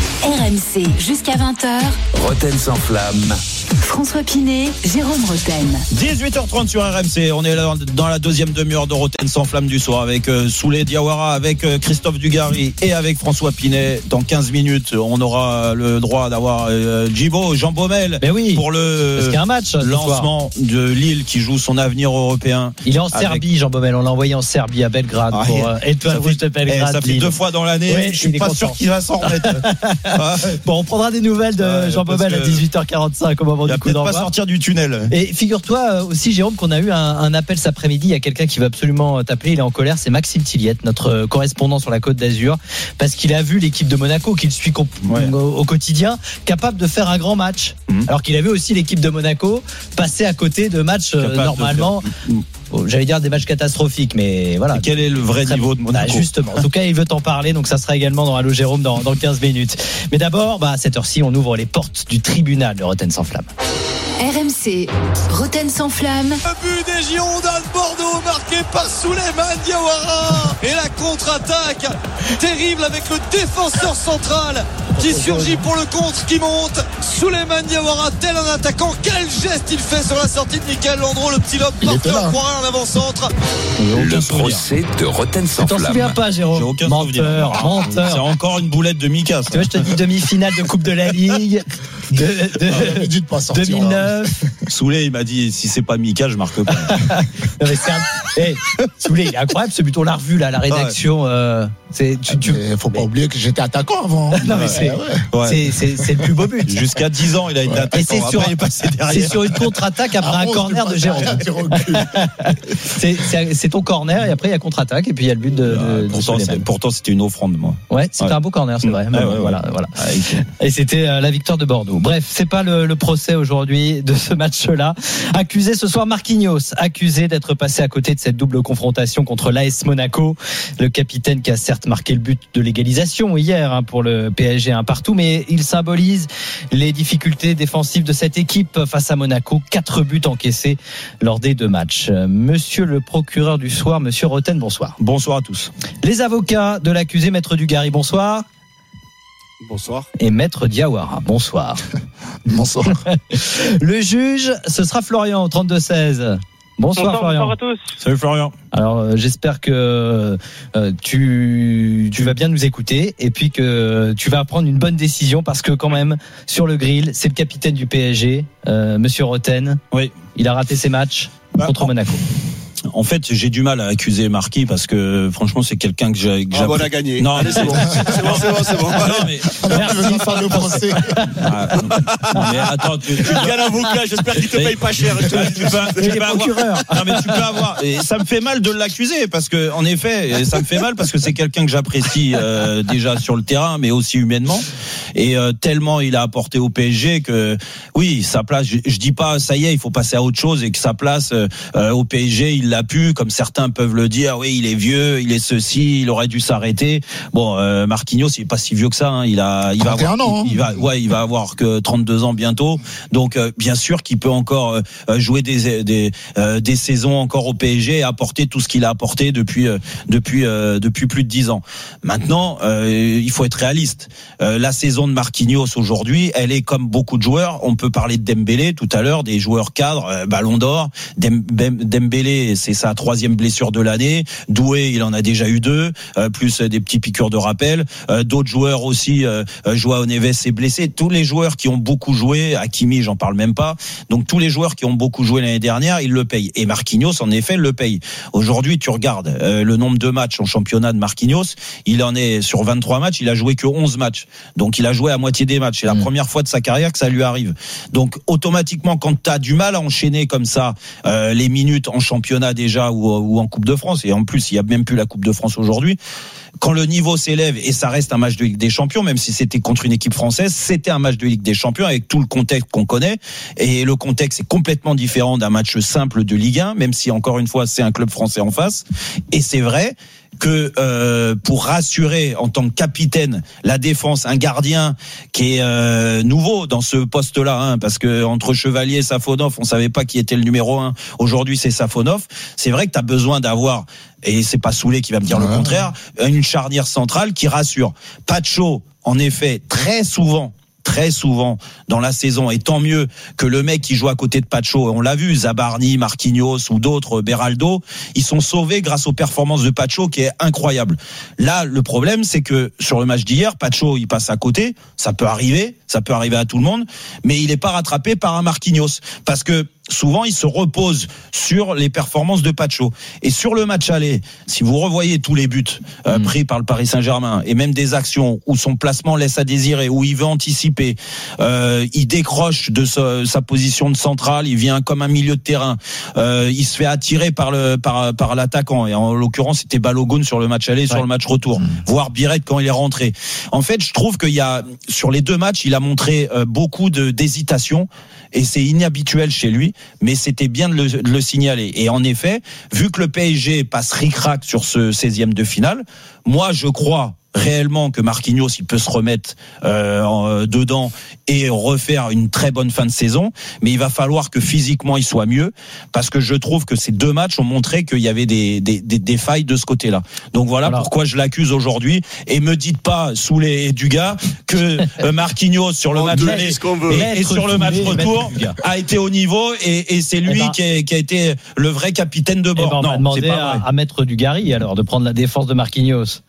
R M C jusqu'à vingt heures. Roten sans flamme. François Pinet, Jérôme Roten. dix-huit heures trente sur R M C. On est là dans la deuxième demi-heure de Roten sans flamme du soir avec euh, Soulé Diawara, avec euh, Christophe Dugarry et avec François Pinet. Dans quinze minutes, on aura le droit d'avoir euh, Djibo, Jean Baumel Mais oui, pour le parce qu'il y a un match, lancement de Lille qui joue son avenir européen. Il est en avec... Serbie, Jean Baumel. On l'a envoyé en Serbie à Belgrade ah, pour euh, Étoile Rouge de Belgrade. Eh, ça fait Lille. deux fois dans l'année. Oui, je suis pas content. sûr qu'il va s'en remettre. Bon, on prendra des nouvelles de ouais, Jean Baumel à dix-huit heures quarante-cinq au moment du coup d'envoi. Pas sortir du tunnel. Et figure-toi aussi, Jérôme, qu'on a eu un, un appel cet après-midi. Il y a quelqu'un qui veut absolument t'appeler. Il est en colère. C'est Maxime Tilliette, notre correspondant sur la Côte d'Azur, parce qu'il a vu l'équipe de Monaco qu'il suit comp- ouais. au, au quotidien, capable de faire un grand match. Mmh. Alors qu'il a vu aussi l'équipe de Monaco passer à côté de matchs euh, normalement. Oh, j'allais dire des matchs catastrophiques, mais voilà. Et quel est le vrai Très niveau de Monaco ? Bah, justement. En tout cas, il veut t'en parler, donc ça sera également dans Allo Jérôme dans, dans quinze minutes. Mais d'abord, bah, à cette heure-ci, on ouvre les portes du tribunal de Roten sans flamme. R M C, Roten sans flamme. Le but des Girondins de Bordeaux marqué par Souleymane Diawara. Et la contre-attaque terrible avec le défenseur central qui surgit pour le contre, qui monte. Souleymane Diawara, tel un attaquant. Quel geste il fait sur la sortie de Mickaël Landreau, le petit lobe porteur croirait en avant-centre. Le procès de Roten sans flamme. Tu t'en souviens pas, Jérôme ? J'ai aucun menteur, souvenir. menteur. C'est encore une boulette de Mika. Tu vois, je te dis demi-finale de Coupe de la Ligue. De, de, de pas sortir, deux mille neuf. Soulé, il m'a dit si c'est pas Mika, je marque pas. Non, mais c'est un... hey, Soulé, il est incroyable ce but, on l'a revu là à la rédaction. Ouais. Euh, c'est, tu, tu... Faut pas oublier que j'étais attaquant avant. Non, mais c'est, ouais. c'est, c'est, c'est le plus beau but. Jusqu'à dix ans, il a été ouais. attaquant. Et c'est sur, après, il est passé derrière. C'est sur une contre-attaque après ah, un bon, corner de Jérôme. c'est, c'est, c'est ton corner et après il y a contre-attaque et puis il y a le but de. de, de pourtant, c'est, pourtant, c'était une offrande, moi. Ouais, c'était ouais. un beau corner, c'est vrai. Ouais, ouais, voilà, ouais. voilà. Et c'était euh, la victoire de Bordeaux. Bref, c'est pas le, le procès aujourd'hui de ce match-là. Accusé ce soir Marquinhos, accusé d'être passé à côté de cette double confrontation contre l'A S Monaco. Le capitaine qui a certes marqué le but de l'égalisation hier hein, pour le P S G un partout, mais il symbolise les difficultés défensives de cette équipe face à Monaco. Quatre buts encaissés lors des deux matchs. Monsieur le procureur du soir, monsieur Roten, bonsoir. Bonsoir à tous. Les avocats de l'accusé, maître Dugarry, bonsoir. Bonsoir. Et maître Diawara, bonsoir. Bonsoir. Le juge, ce sera Florian au trente-deux seize. Bonsoir, bonsoir Florian. Bonsoir à tous. Salut Florian. Alors euh, j'espère que euh, tu tu vas bien nous écouter et puis que tu vas prendre une bonne décision parce que quand même sur le grill, c'est le capitaine du P S G, euh, monsieur Roten. Oui. Il a raté ses matchs bah, contre en... Monaco. En fait, j'ai du mal à accuser Marquis parce que franchement, c'est quelqu'un que j'ai. Que ah, bon, on a gagné. Non, allez, c'est bon, c'est bon, c'est bon, c'est bon. Non, mais merci de faire le procès. Ah, non, mais attends, tu, tu peux... Quel avocat, j'espère qu'il te paye pas cher. Tu, tu peux, tu peux avoir. Non, mais tu peux avoir. Et ça me fait mal de l'accuser parce que, en effet, ça me fait mal parce que c'est quelqu'un que j'apprécie euh, déjà sur le terrain, mais aussi humainement. Et euh, tellement il a apporté au P S G que, oui, sa place. Je, je dis pas, ça y est, il faut passer à autre chose et que sa place euh, au P S G, il l'a pu, comme certains peuvent le dire. Oui, il est vieux, il est ceci, il aurait dû s'arrêter. Bon, euh, Marquinhos, il est pas si vieux que ça. Hein. Il a, il va avoir, ans, hein. il, il va, ouais, il va avoir que trente-deux ans bientôt. Donc, euh, bien sûr qu'il peut encore euh, jouer des des euh, des saisons encore au P S G et apporter tout ce qu'il a apporté depuis euh, depuis euh, depuis plus de dix ans. Maintenant, euh, il faut être réaliste. Euh, la saison de Marquinhos aujourd'hui, elle est comme beaucoup de joueurs. On peut parler de Dembélé tout à l'heure, des joueurs cadres, euh, Ballon d'Or. Dem, Dembélé, c'est sa troisième blessure de l'année. Doué, il en a déjà eu deux, euh, plus des petits piqûres de rappel. Euh, d'autres joueurs aussi, euh, Joao Neves est blessé. Tous les joueurs qui ont beaucoup joué, Hakimi, j'en parle même pas. Donc tous les joueurs qui ont beaucoup joué l'année dernière, ils le payent. Et Marquinhos, en effet, le paye. Aujourd'hui, tu regardes euh, le nombre de matchs en championnat de Marquinhos, il en est sur vingt-trois matchs, il a joué que onze matchs. Donc il a joué à moitié des matchs. C'est la mmh. première fois de sa carrière que ça lui arrive. Donc automatiquement, quand tu as du mal à enchaîner comme ça euh, les minutes en championnat déjà ou, ou en Coupe de France, et en plus il n'y a même plus la Coupe de France aujourd'hui, quand le niveau s'élève, et ça reste un match de Ligue des Champions, même si c'était contre une équipe française, c'était un match de Ligue des Champions avec tout le contexte qu'on connaît, et le contexte est complètement différent d'un match simple de Ligue un, même si encore une fois c'est un club français en face. Et c'est vrai que euh, pour rassurer en tant que capitaine la défense, un gardien qui est euh, nouveau dans ce poste-là, hein, parce que entre Chevalier et Safonov, on savait pas qui était le numéro un. Aujourd'hui, c'est Safonov. C'est vrai que tu as besoin d'avoir, et c'est pas Soulé qui va me dire ouais. le contraire, une charnière centrale qui rassure. Pacho, en effet, très souvent très souvent dans la saison, et tant mieux que le mec qui joue à côté de Pacho, on l'a vu, Zabarni, Marquinhos ou d'autres, Beraldo, ils sont sauvés grâce aux performances de Pacho qui est incroyable. Là, le problème, c'est que sur le match d'hier, Pacho, il passe à côté, ça peut arriver, ça peut arriver à tout le monde, mais il n'est pas rattrapé par un Marquinhos, parce que souvent, il se repose sur les performances de Pacho. Et sur le match aller, si vous revoyez tous les buts euh, mmh. pris par le Paris Saint-Germain, et même des actions où son placement laisse à désirer, où il veut anticiper, euh, il décroche de sa, sa position de centrale, il vient comme un milieu de terrain, euh, il se fait attirer par le par par l'attaquant. Et en l'occurrence, c'était Balogun sur le match aller, ouais. sur le match retour, mmh. voire Biret quand il est rentré. En fait, je trouve qu'il y a sur les deux matchs, il a montré euh, beaucoup de d'hésitation, et c'est inhabituel chez lui. Mais c'était bien de le, de le signaler. Et en effet, vu que le P S G passe ric-rac sur ce seizième de finale, moi je crois réellement que Marquinhos il peut se remettre euh, en, dedans et refaire une très bonne fin de saison, mais il va falloir que physiquement il soit mieux, parce que je trouve que ces deux matchs ont montré qu'il y avait des, des, des, des failles de ce côté-là. Donc voilà, voilà pourquoi je l'accuse aujourd'hui. Et me dites pas sous les Dugas que euh, Marquinhos sur le match aller et, et sur le match retour a été au niveau, et, et c'est lui eh ben, qui, est, qui a été le vrai capitaine de bord. Eh ben, on non, va demander à, à Maître Dugarry alors de prendre la défense de Marquinhos.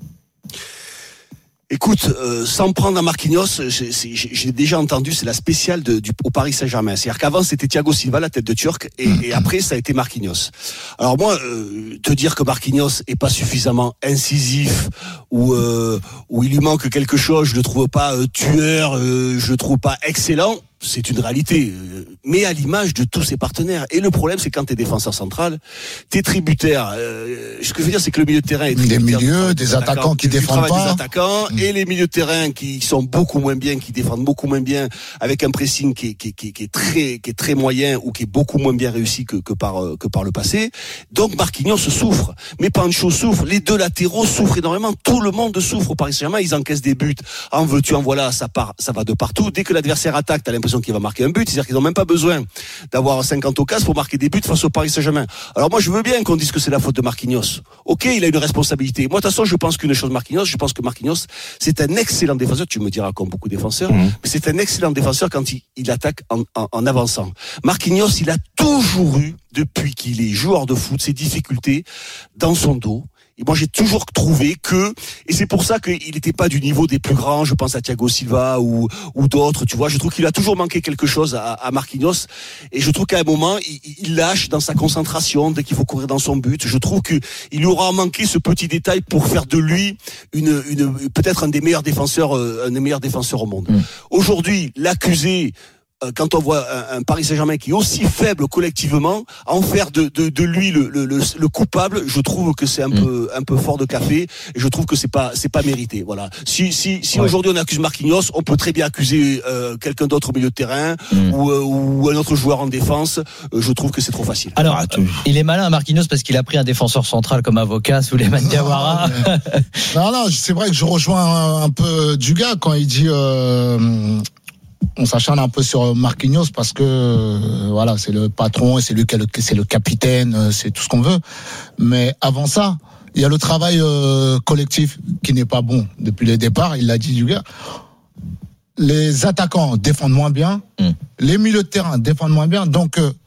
Écoute, euh, sans prendre à Marquinhos, j'ai, j'ai déjà entendu, c'est la spéciale de, du, au Paris Saint-Germain. C'est-à-dire qu'avant, c'était Thiago Silva, la tête de Turc, et, et après, ça a été Marquinhos. Alors moi, euh, te dire que Marquinhos est pas suffisamment incisif, ou euh, ou il lui manque quelque chose, je le trouve pas euh, tueur, euh, je le trouve pas excellent, c'est une réalité, mais à l'image de tous ses partenaires. Et le problème, c'est quand t'es défenseur central, t'es tributaire. Euh, ce que je veux dire, c'est que le milieu de terrain est tributaire. Des milieux, des, des attaquants, attaquants qui défendent pas. Des attaquants mmh. et les milieux de terrain qui sont beaucoup moins bien, qui défendent beaucoup moins bien, avec un pressing qui est, qui est, qui est, qui est très, qui est très moyen, ou qui est beaucoup moins bien réussi que, que par, que par le passé. Donc Marquinhos souffre, mais Pancho souffre, les deux latéraux souffrent énormément. Tout le monde souffre au Paris Saint-Germain. Ils encaissent des buts. En veux-tu, en voilà, ça part, ça va de partout. Dès que l'adversaire attaque, t'as l'impression qu'il va marquer un but, c'est-à-dire qu'ils n'ont même pas besoin d'avoir cinquante occasions pour marquer des buts face au Paris Saint-Germain. Alors moi je veux bien qu'on dise que c'est la faute de Marquinhos. Ok, il a une responsabilité. Moi de toute façon je pense qu'une chose Marquinhos, je pense que Marquinhos c'est un excellent défenseur, tu me diras comme beaucoup de défenseurs, mmh. mais c'est un excellent défenseur quand il, il attaque en, en, en avançant. Marquinhos il a toujours eu, depuis qu'il est joueur de foot, ses difficultés dans son dos. Et moi, j'ai toujours trouvé que, et c'est pour ça qu'il n'était pas du niveau des plus grands, je pense à Thiago Silva ou, ou d'autres, tu vois, je trouve qu'il a toujours manqué quelque chose à, à Marquinhos, et je trouve qu'à un moment, il, il lâche dans sa concentration dès qu'il faut courir dans son but. Je trouve qu'il lui aura manqué ce petit détail pour faire de lui une, une, peut-être un des meilleurs défenseurs, un des meilleurs défenseurs au monde. Mmh. Aujourd'hui, l'accuser, quand on voit un, un Paris Saint-Germain qui est aussi faible collectivement, en faire de, de, de lui le, le, le, le coupable, je trouve que c'est un mmh. peu un peu fort de café, et je trouve que c'est pas c'est pas mérité. Voilà. Si si si ouais. aujourd'hui on accuse Marquinhos, on peut très bien accuser euh, quelqu'un d'autre au milieu de terrain mmh. ou, euh, ou un autre joueur en défense. Euh, je trouve que c'est trop facile. Alors ah, il est malin Marquinhos parce qu'il a pris un défenseur central comme avocat, Souleymane Diawara. Non non, c'est vrai que je rejoins un, un peu Dugas quand il dit. Euh, On s'acharne un peu sur Marquinhos parce que euh, voilà, c'est le patron et c'est lui qui est le, c'est le capitaine, c'est tout ce qu'on veut. Mais avant ça, il y a le travail euh, collectif qui n'est pas bon depuis le départ. Il l'a dit, Dugas. Les attaquants défendent moins bien, mmh. les milieux de terrain défendent moins bien. Donc euh,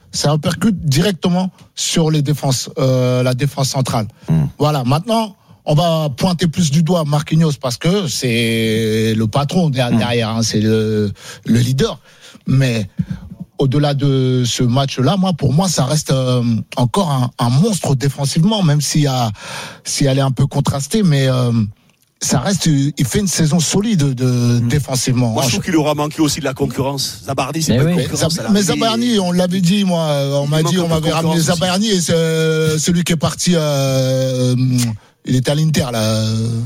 ça répercute directement sur les défenses, euh, la défense centrale. Mmh. Voilà. Maintenant, on va pointer plus du doigt Marquinhos parce que c'est le patron derrière, mmh. hein, c'est le, le leader. Mais au-delà de ce match-là, moi, pour moi, ça reste euh, encore un, un monstre défensivement, même si, a, si elle est un peu contrastée, mais euh, ça reste, il fait une saison solide de, mmh. défensivement. Moi, je trouve qu'il aura manqué aussi de la concurrence. Zabarni, c'est mais pas oui. une concurrence. Zab- mais Zabarni, on l'avait dit, moi, on il m'a dit, on m'avait ramené Zabarni, et c'est euh, celui qui est parti, euh, il était à l'Inter, là.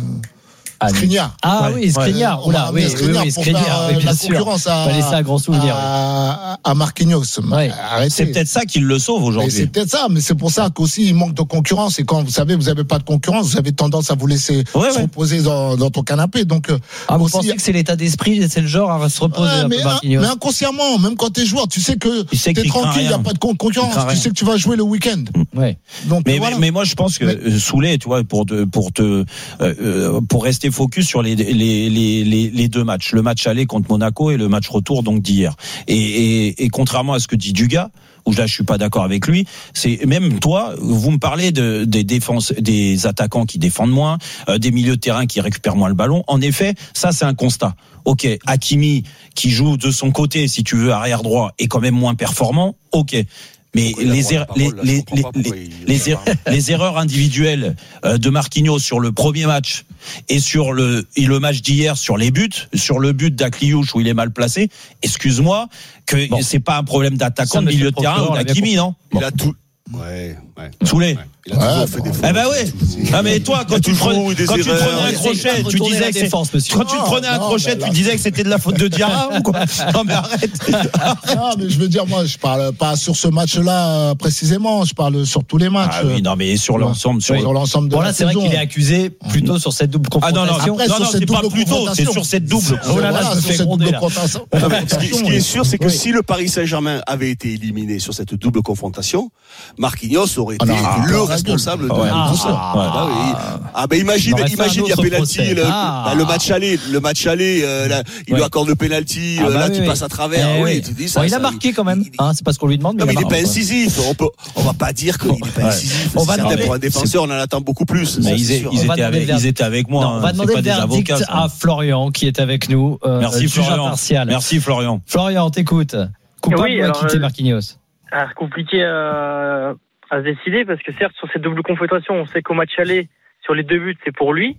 Skriniar. Ah ouais. oui, Skriniar. Ouais, Oula, oui, Skriniar oui, oui, pour Skriniar, faire oui, bien la sûr. concurrence à, laisser un grand souvenir, à, à Marquinhos. Ouais. C'est peut-être ça qui le sauve aujourd'hui. Et c'est peut-être ça, mais c'est pour ça qu'aussi il manque de concurrence. Et quand vous savez, vous n'avez pas de concurrence, vous avez tendance à vous laisser ouais, se ouais. reposer dans, dans ton canapé. Donc, ah, vous aussi, pensez que c'est l'état d'esprit, c'est le genre à se reposer ouais, un mais, peu, Marquinhos. Mais inconsciemment, même quand t'es joueur, tu sais que tu t'es tranquille, il n'y a pas de concurrence. Tu sais que tu vas jouer le week-end. Ouais. Donc, mais, voilà. mais, mais moi, je pense que mais... Soulé, tu vois, pour te, pour te, euh, pour rester focus sur les Les, les, les, les deux matchs, le match aller contre Monaco et le match retour donc d'hier. Et, et, et contrairement à ce que dit Dugas, où là je suis pas d'accord avec lui, c'est même toi, vous me parlez de, des défenses, des attaquants qui défendent moins, euh, des milieux de terrain qui récupèrent moins le ballon. En effet, ça c'est un constat. Ok, Hakimi qui joue de son côté, si tu veux, arrière droit, est quand même moins performant. Ok. Mais les, er- les, les, les, les, les, er- les erreurs individuelles de Marquinhos sur le premier match et sur le, et le match d'hier sur les buts, sur le but d'Akliouche où il est mal placé, excuse-moi, que bon. c'est pas un problème d'attaquant de milieu de terrain ou d'Hakimi, non? Il bon. a tout. Ouais, ouais. Soulé. Ouais. Il a toujours ouais, fait des fautes. Eh ben ouais. Ah mais toi, quand tu prenais, quand tu prenais un crochet, tu disais que défense, quand tu prenais un crochet, tu disais que c'était de la faute de Diarra ou quoi? Non mais arrête. Non mais je veux dire, moi, je parle pas sur ce match-là précisément. Je parle sur tous les matchs. Ah oui, non mais sur l'ensemble, sur, sur l'ensemble de bon, la là, c'est saison. vrai qu'il est accusé plutôt sur cette double confrontation. Ah non non, Après, non, non c'est pas plutôt, c'est sur cette double. Oh là là, je me fais gronder là. Ce qui est sûr, c'est que si le Paris Saint-Germain avait été éliminé sur cette double confrontation, Marquinhos aurait été le responsable de Ah, tout ça. Ah, ah, oui. ah ben imagine, imagine il y a penalty, le, ah. le match aller, le match aller, euh, là, il ouais. lui accorde le penalty, ah, bah là oui, tu oui. passes à travers. Eh oui, oui. Tu dis ça, bon, il ça, a marqué il... quand même. Hein, c'est pas ce qu'on lui demande. Mais non, mais il, il est pas incisif. On peut, on va pas dire qu'il est pas incisif. On va demander pour un défenseur, on en attend beaucoup plus. Mais ils, ils, étaient avec, ils étaient avec moi. On va demander le verdict à Florian qui est avec nous. Merci Florian. Merci Florian. Florian, t'écoute. Coupable ou acquitté Marquinhos? Compliqué à à se décider parce que certes sur cette double confrontation on sait qu'au match aller sur les deux buts c'est pour lui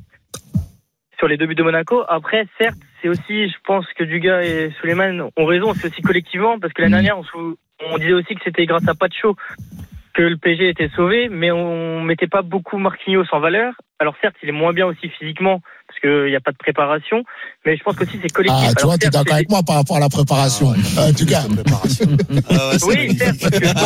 sur les deux buts de Monaco. Après certes c'est aussi, je pense que Dugas et Souleymane ont raison, c'est aussi collectivement parce que l'année dernière on, on disait aussi que c'était grâce à Pacho que le P S G était sauvé, mais on mettait pas beaucoup Marquinhos en valeur. Alors certes il est moins bien aussi physiquement parce qu'il n'y a pas de préparation, mais je pense qu'aussi c'est collectif. Ah, tu Alors, vois, tu es d'accord avec moi par rapport à la préparation. Ah, ouais. euh, du gars. Oui, certes, parce que je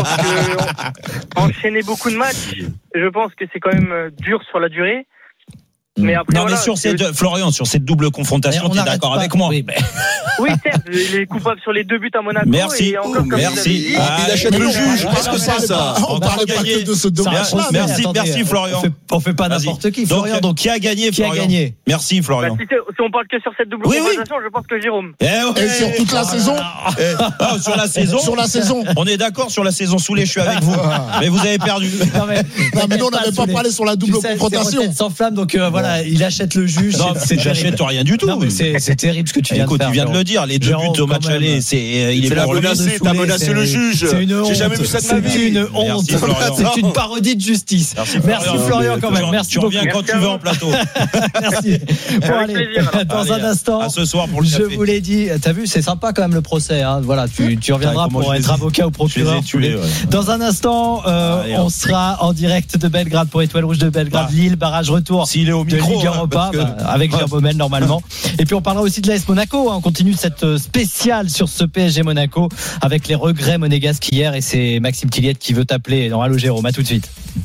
pense qu'enchaîner beaucoup de matchs, je pense que c'est quand même dur sur la durée. Mais après, non, voilà, mais sur cette, le... Florian, sur cette double confrontation, tu es d'accord pas. avec moi? Oui, mais... oui, certes, il est coupable sur les deux buts à Monaco. Merci. Et encore, comme merci. Dit, ah, il achète le juge. Qu'est-ce que c'est ça? On parlait pas que de ce dommage. Merci, merci Florian. On fait, on fait pas n'importe qui. Florian, donc, donc qui a gagné? Qui a gagné? Merci Florian. Bah, si, si on parle que sur cette double oui, confrontation, oui. je pense que Jérôme. Et, ouais. Et sur toute la saison? Et, oh, sur la saison. Sur la saison. On est d'accord sur la saison Soulé, je suis avec vous. Mais vous avez perdu. Non mais, non, mais nous on n'avait pas parlé sur la double confrontation. Sans flamme, donc voilà, il achète le juge. Non, j'achète rien du tout. Non, mais c'est, c'est terrible ce que tu viens Écoute, de faire. Tu viens de le dire, les deux buts au match aller, c'est, il est la menacé, t'as menacé le juge. C'est une honte. J'ai jamais vu ça de ma vie. C'est une honte. C'est une parodie de justice. Merci, Merci Florian, quand même. Merci. Tu reviens quand tu veux en plateau. Merci. Bon, allez, dans un instant. À ce soir pour le Je vous l'ai dit. T'as vu, c'est sympa quand même le procès. Voilà, tu reviendras pour être avocat ou procureur. Dans un instant, on sera en direct de Belgrade pour Étoile Rouge de Belgrade, Lille, barrage retour de Ligue Europa avec Jérôme Baumel normalement. Et puis on parlera aussi de l'A S Monaco. On continue cette spéciale sur ce P S G Monaco avec les regrets monégasques hier. Et c'est Maxime Tilliette qui veut t'appeler dans Allo Jérôme. À tout de suite.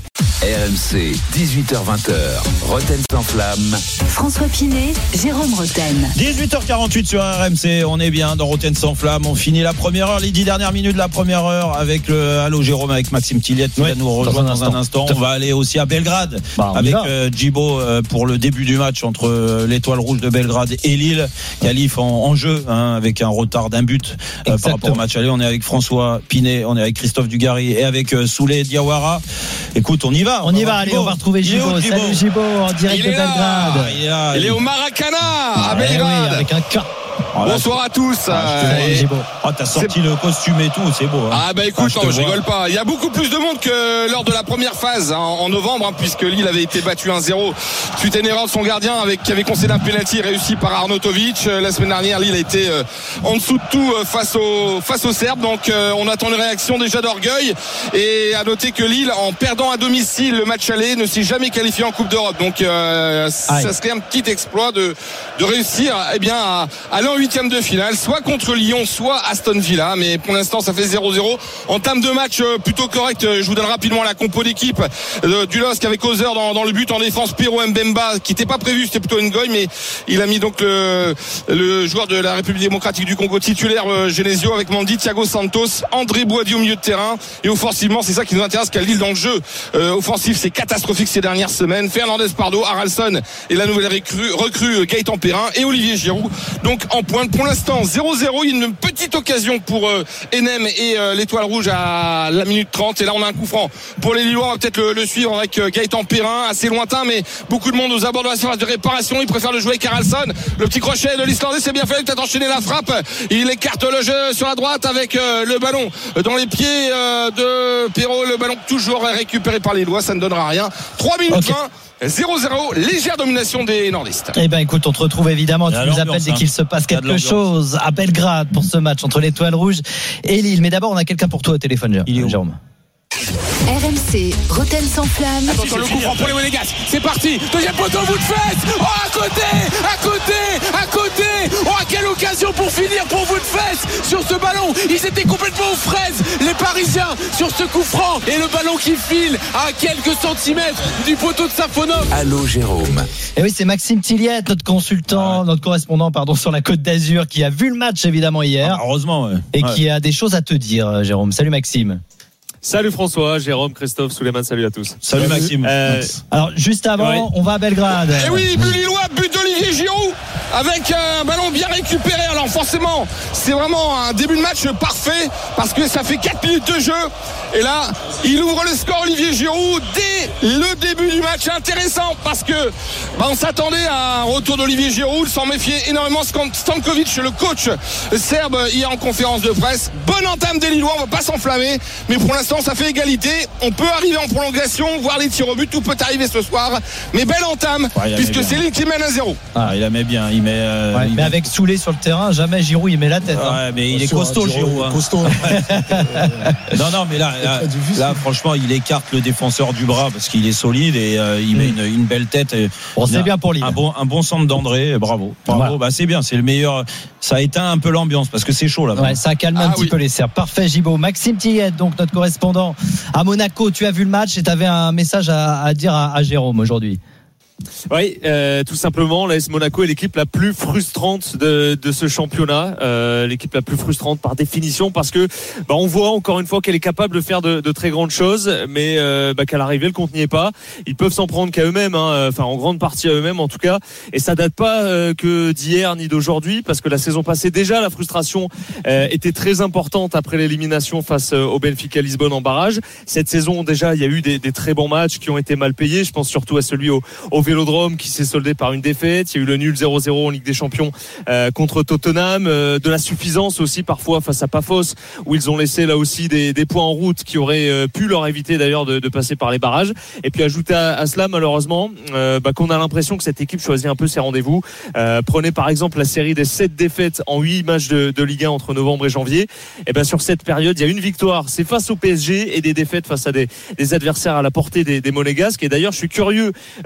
R M C, dix-huit heures vingt, Roten sans flamme. François Pinet, Jérôme Roten. dix-huit heures quarante-huit sur R M C, on est bien dans Roten sans flamme. On finit la première heure, les dix dernières minutes de la première heure avec le Allô Jérôme, avec Maxime Tilliette qui ouais, va nous rejoindre dans un, dans un instant. On va aller aussi à Belgrade bah, avec euh, Djibo euh, pour le début du match entre euh, l'Étoile Rouge de Belgrade et Lille. Qualif en, en jeu hein, avec un retard d'un but euh, par rapport au match aller. On est avec François Pinet, on est avec Christophe Dugarry et avec euh, Souley Diawara. Écoute, on y va. On, on y va, allez, Djibo. On va retrouver Djibo. Salut Djibo, en direct il de Belgrade. Là, il, est là, il est au Maracana à Belgrade. Eh oui, avec un K. Oh, Bonsoir à tous. Ah, et... oh, t'as sorti le costume et tout, c'est beau. Hein. Ah bah écoute, ah, je, non, je rigole pas. Il y a beaucoup plus de monde que lors de la première phase hein, en novembre, hein, puisque Lille avait été battu un zéro suite à une erreur de son gardien avec, qui avait concédé un penalty réussi par Arnautovic. La semaine dernière, Lille a été euh, en dessous de tout euh, face aux face aux Serbes. Donc euh, on attend une réaction déjà d'orgueil. Et à noter que Lille, en perdant à domicile le match aller, ne s'est jamais qualifié en Coupe d'Europe. Donc euh, ça serait un petit exploit de, de réussir eh bien, à aller en huitième de finale, soit contre Lyon, soit Aston Villa, mais pour l'instant ça fait zéro zéro. En termes de match plutôt correct, je vous donne rapidement la compo d'équipe du L O S C avec Hauser dans, dans le but, en défense Pero Mbemba qui n'était pas prévu, c'était plutôt Ngoy, mais il a mis donc le, le joueur de la République démocratique du Congo titulaire Genesio avec Mandy, Thiago Santos, André Boadi au milieu de terrain, et offensivement c'est ça qui nous intéresse, qu'à Lille dans le jeu euh, offensif c'est catastrophique ces dernières semaines. Fernandez Pardo, Haralson et la nouvelle recrue, recrue Gaëtan Perrin et Olivier Giroud donc en pointe. Pour l'instant zéro zéro, il y a une petite occasion pour euh, Enem et euh, l'Étoile Rouge à la minute trente, et là on a un coup franc pour les Lillois. On va peut-être le, le suivre avec euh, Gaëtan Perrin, assez lointain mais beaucoup de monde aux abords de la surface de réparation. Il préfère le jouer avec Haralson. Le petit crochet de l'Islandais, c'est bien fait, peut-être enchaîner la frappe. Il écarte le jeu sur la droite avec euh, le ballon dans les pieds euh, de Perrault, le ballon toujours récupéré par les Lillois, ça ne donnera rien. trois minutes okay. vingt, zéro zéro, légère domination des nordistes. Eh ben écoute, on te retrouve évidemment, tu nous appelles dès qu'il se passe quelque chose à Belgrade pour ce match entre l'Étoile Rouge et Lille. Mais d'abord, on a quelqu'un pour toi au téléphone, Jérôme. R M C, Roten sans flamme. Attention, le coup franc pour les Monégasques. C'est parti. Deuxième poteau, bout de fesse. Oh, à côté, à côté, à côté. Oh, quelle occasion pour finir pour bout de fesse sur ce ballon. Ils étaient complètement aux fraises, les Parisiens, sur ce coup franc. Et le ballon qui file à quelques centimètres du poteau de Safonov. Allô, Jérôme. Et oui, c'est Maxime Tilliette, notre consultant, ouais. notre correspondant, pardon, sur la Côte d'Azur, qui a vu le match évidemment hier. Ah, heureusement, ouais. Et ouais. qui a des choses à te dire, Jérôme. Salut Maxime. Salut François, Jérôme, Christophe, Souleymane, salut à tous. Salut Maxime. Euh, alors juste avant, ouais. on va à Belgrade. Et oui, but lillois, but d'Olivier Giroud avec un ballon bien récupéré. Alors forcément, c'est vraiment un début de match parfait parce que ça fait quatre minutes de jeu. Et là, il ouvre le score, Olivier Giroud, dès le début du match. Intéressant parce que bah, on s'attendait à un retour d'Olivier Giroud, s'en méfiait énormément Stankovic, le coach serbe, hier en conférence de presse. Bonne entame des Lillois, on va pas s'enflammer, mais pour l'instant ça fait égalité. On peut arriver en prolongation, voir les tirs au but, tout peut arriver ce soir. Mais belle entame, ouais, puisque c'est Lille qui mène à zéro. Ah, il la met bien, il met. Euh, ouais, il mais met... avec Souley sur le terrain, jamais Giroud il met la tête. Ouais, hein. mais il est costaud, Giroud. Hein. Costaud. non, non, mais là, là, là, franchement, il écarte le défenseur du bras parce qu'il est solide et euh, il mmh. met une, une belle tête. Bon, c'est bien pour Lille. Un bon, un bon centre d'André, bravo. bravo. Voilà. Bah, c'est bien, c'est le meilleur. Ça a éteint un peu l'ambiance parce que c'est chaud là. Ouais, ça a calmé ah, un petit oui. peu les Serbes. Parfait, Gibo. Maxime Tilliette, donc notre correspondant à Monaco. Tu as vu le match et tu avais un message à, à dire à, à Jérôme aujourd'hui. Oui, euh, tout simplement, l'A S Monaco est l'équipe la plus frustrante de, de ce championnat, euh, l'équipe la plus frustrante par définition, parce que bah, on voit encore une fois qu'elle est capable de faire de, de très grandes choses, mais euh, bah, qu'à l'arrivée, le compte n'y est pas. Ils peuvent s'en prendre qu'à eux-mêmes, hein, enfin en grande partie à eux-mêmes en tout cas, et ça date pas euh, que d'hier ni d'aujourd'hui, parce que la saison passée déjà, la frustration euh, était très importante après l'élimination face au Benfica Lisbonne en barrage. Cette saison déjà, il y a eu des, des très bons matchs qui ont été mal payés. Je pense surtout à celui au, au Vélodrome qui s'est soldé par une défaite. Il y a eu le nul zéro zéro en Ligue des Champions euh, contre Tottenham, euh, de la suffisance aussi parfois face à Paphos où ils ont laissé là aussi des, des points en route qui auraient euh, pu leur éviter d'ailleurs de, de passer par les barrages. Et puis ajouter à, à cela malheureusement euh, bah, qu'on a l'impression que cette équipe choisit un peu ses rendez-vous. Euh, prenez par exemple la série des sept défaites en huit matchs de, de Ligue un entre novembre et janvier. Et ben sur cette période, il y a une victoire, c'est face au P S G, et des défaites face à des, des adversaires à la portée des, des Monégasques. Et d'ailleurs, je suis curieux de voir le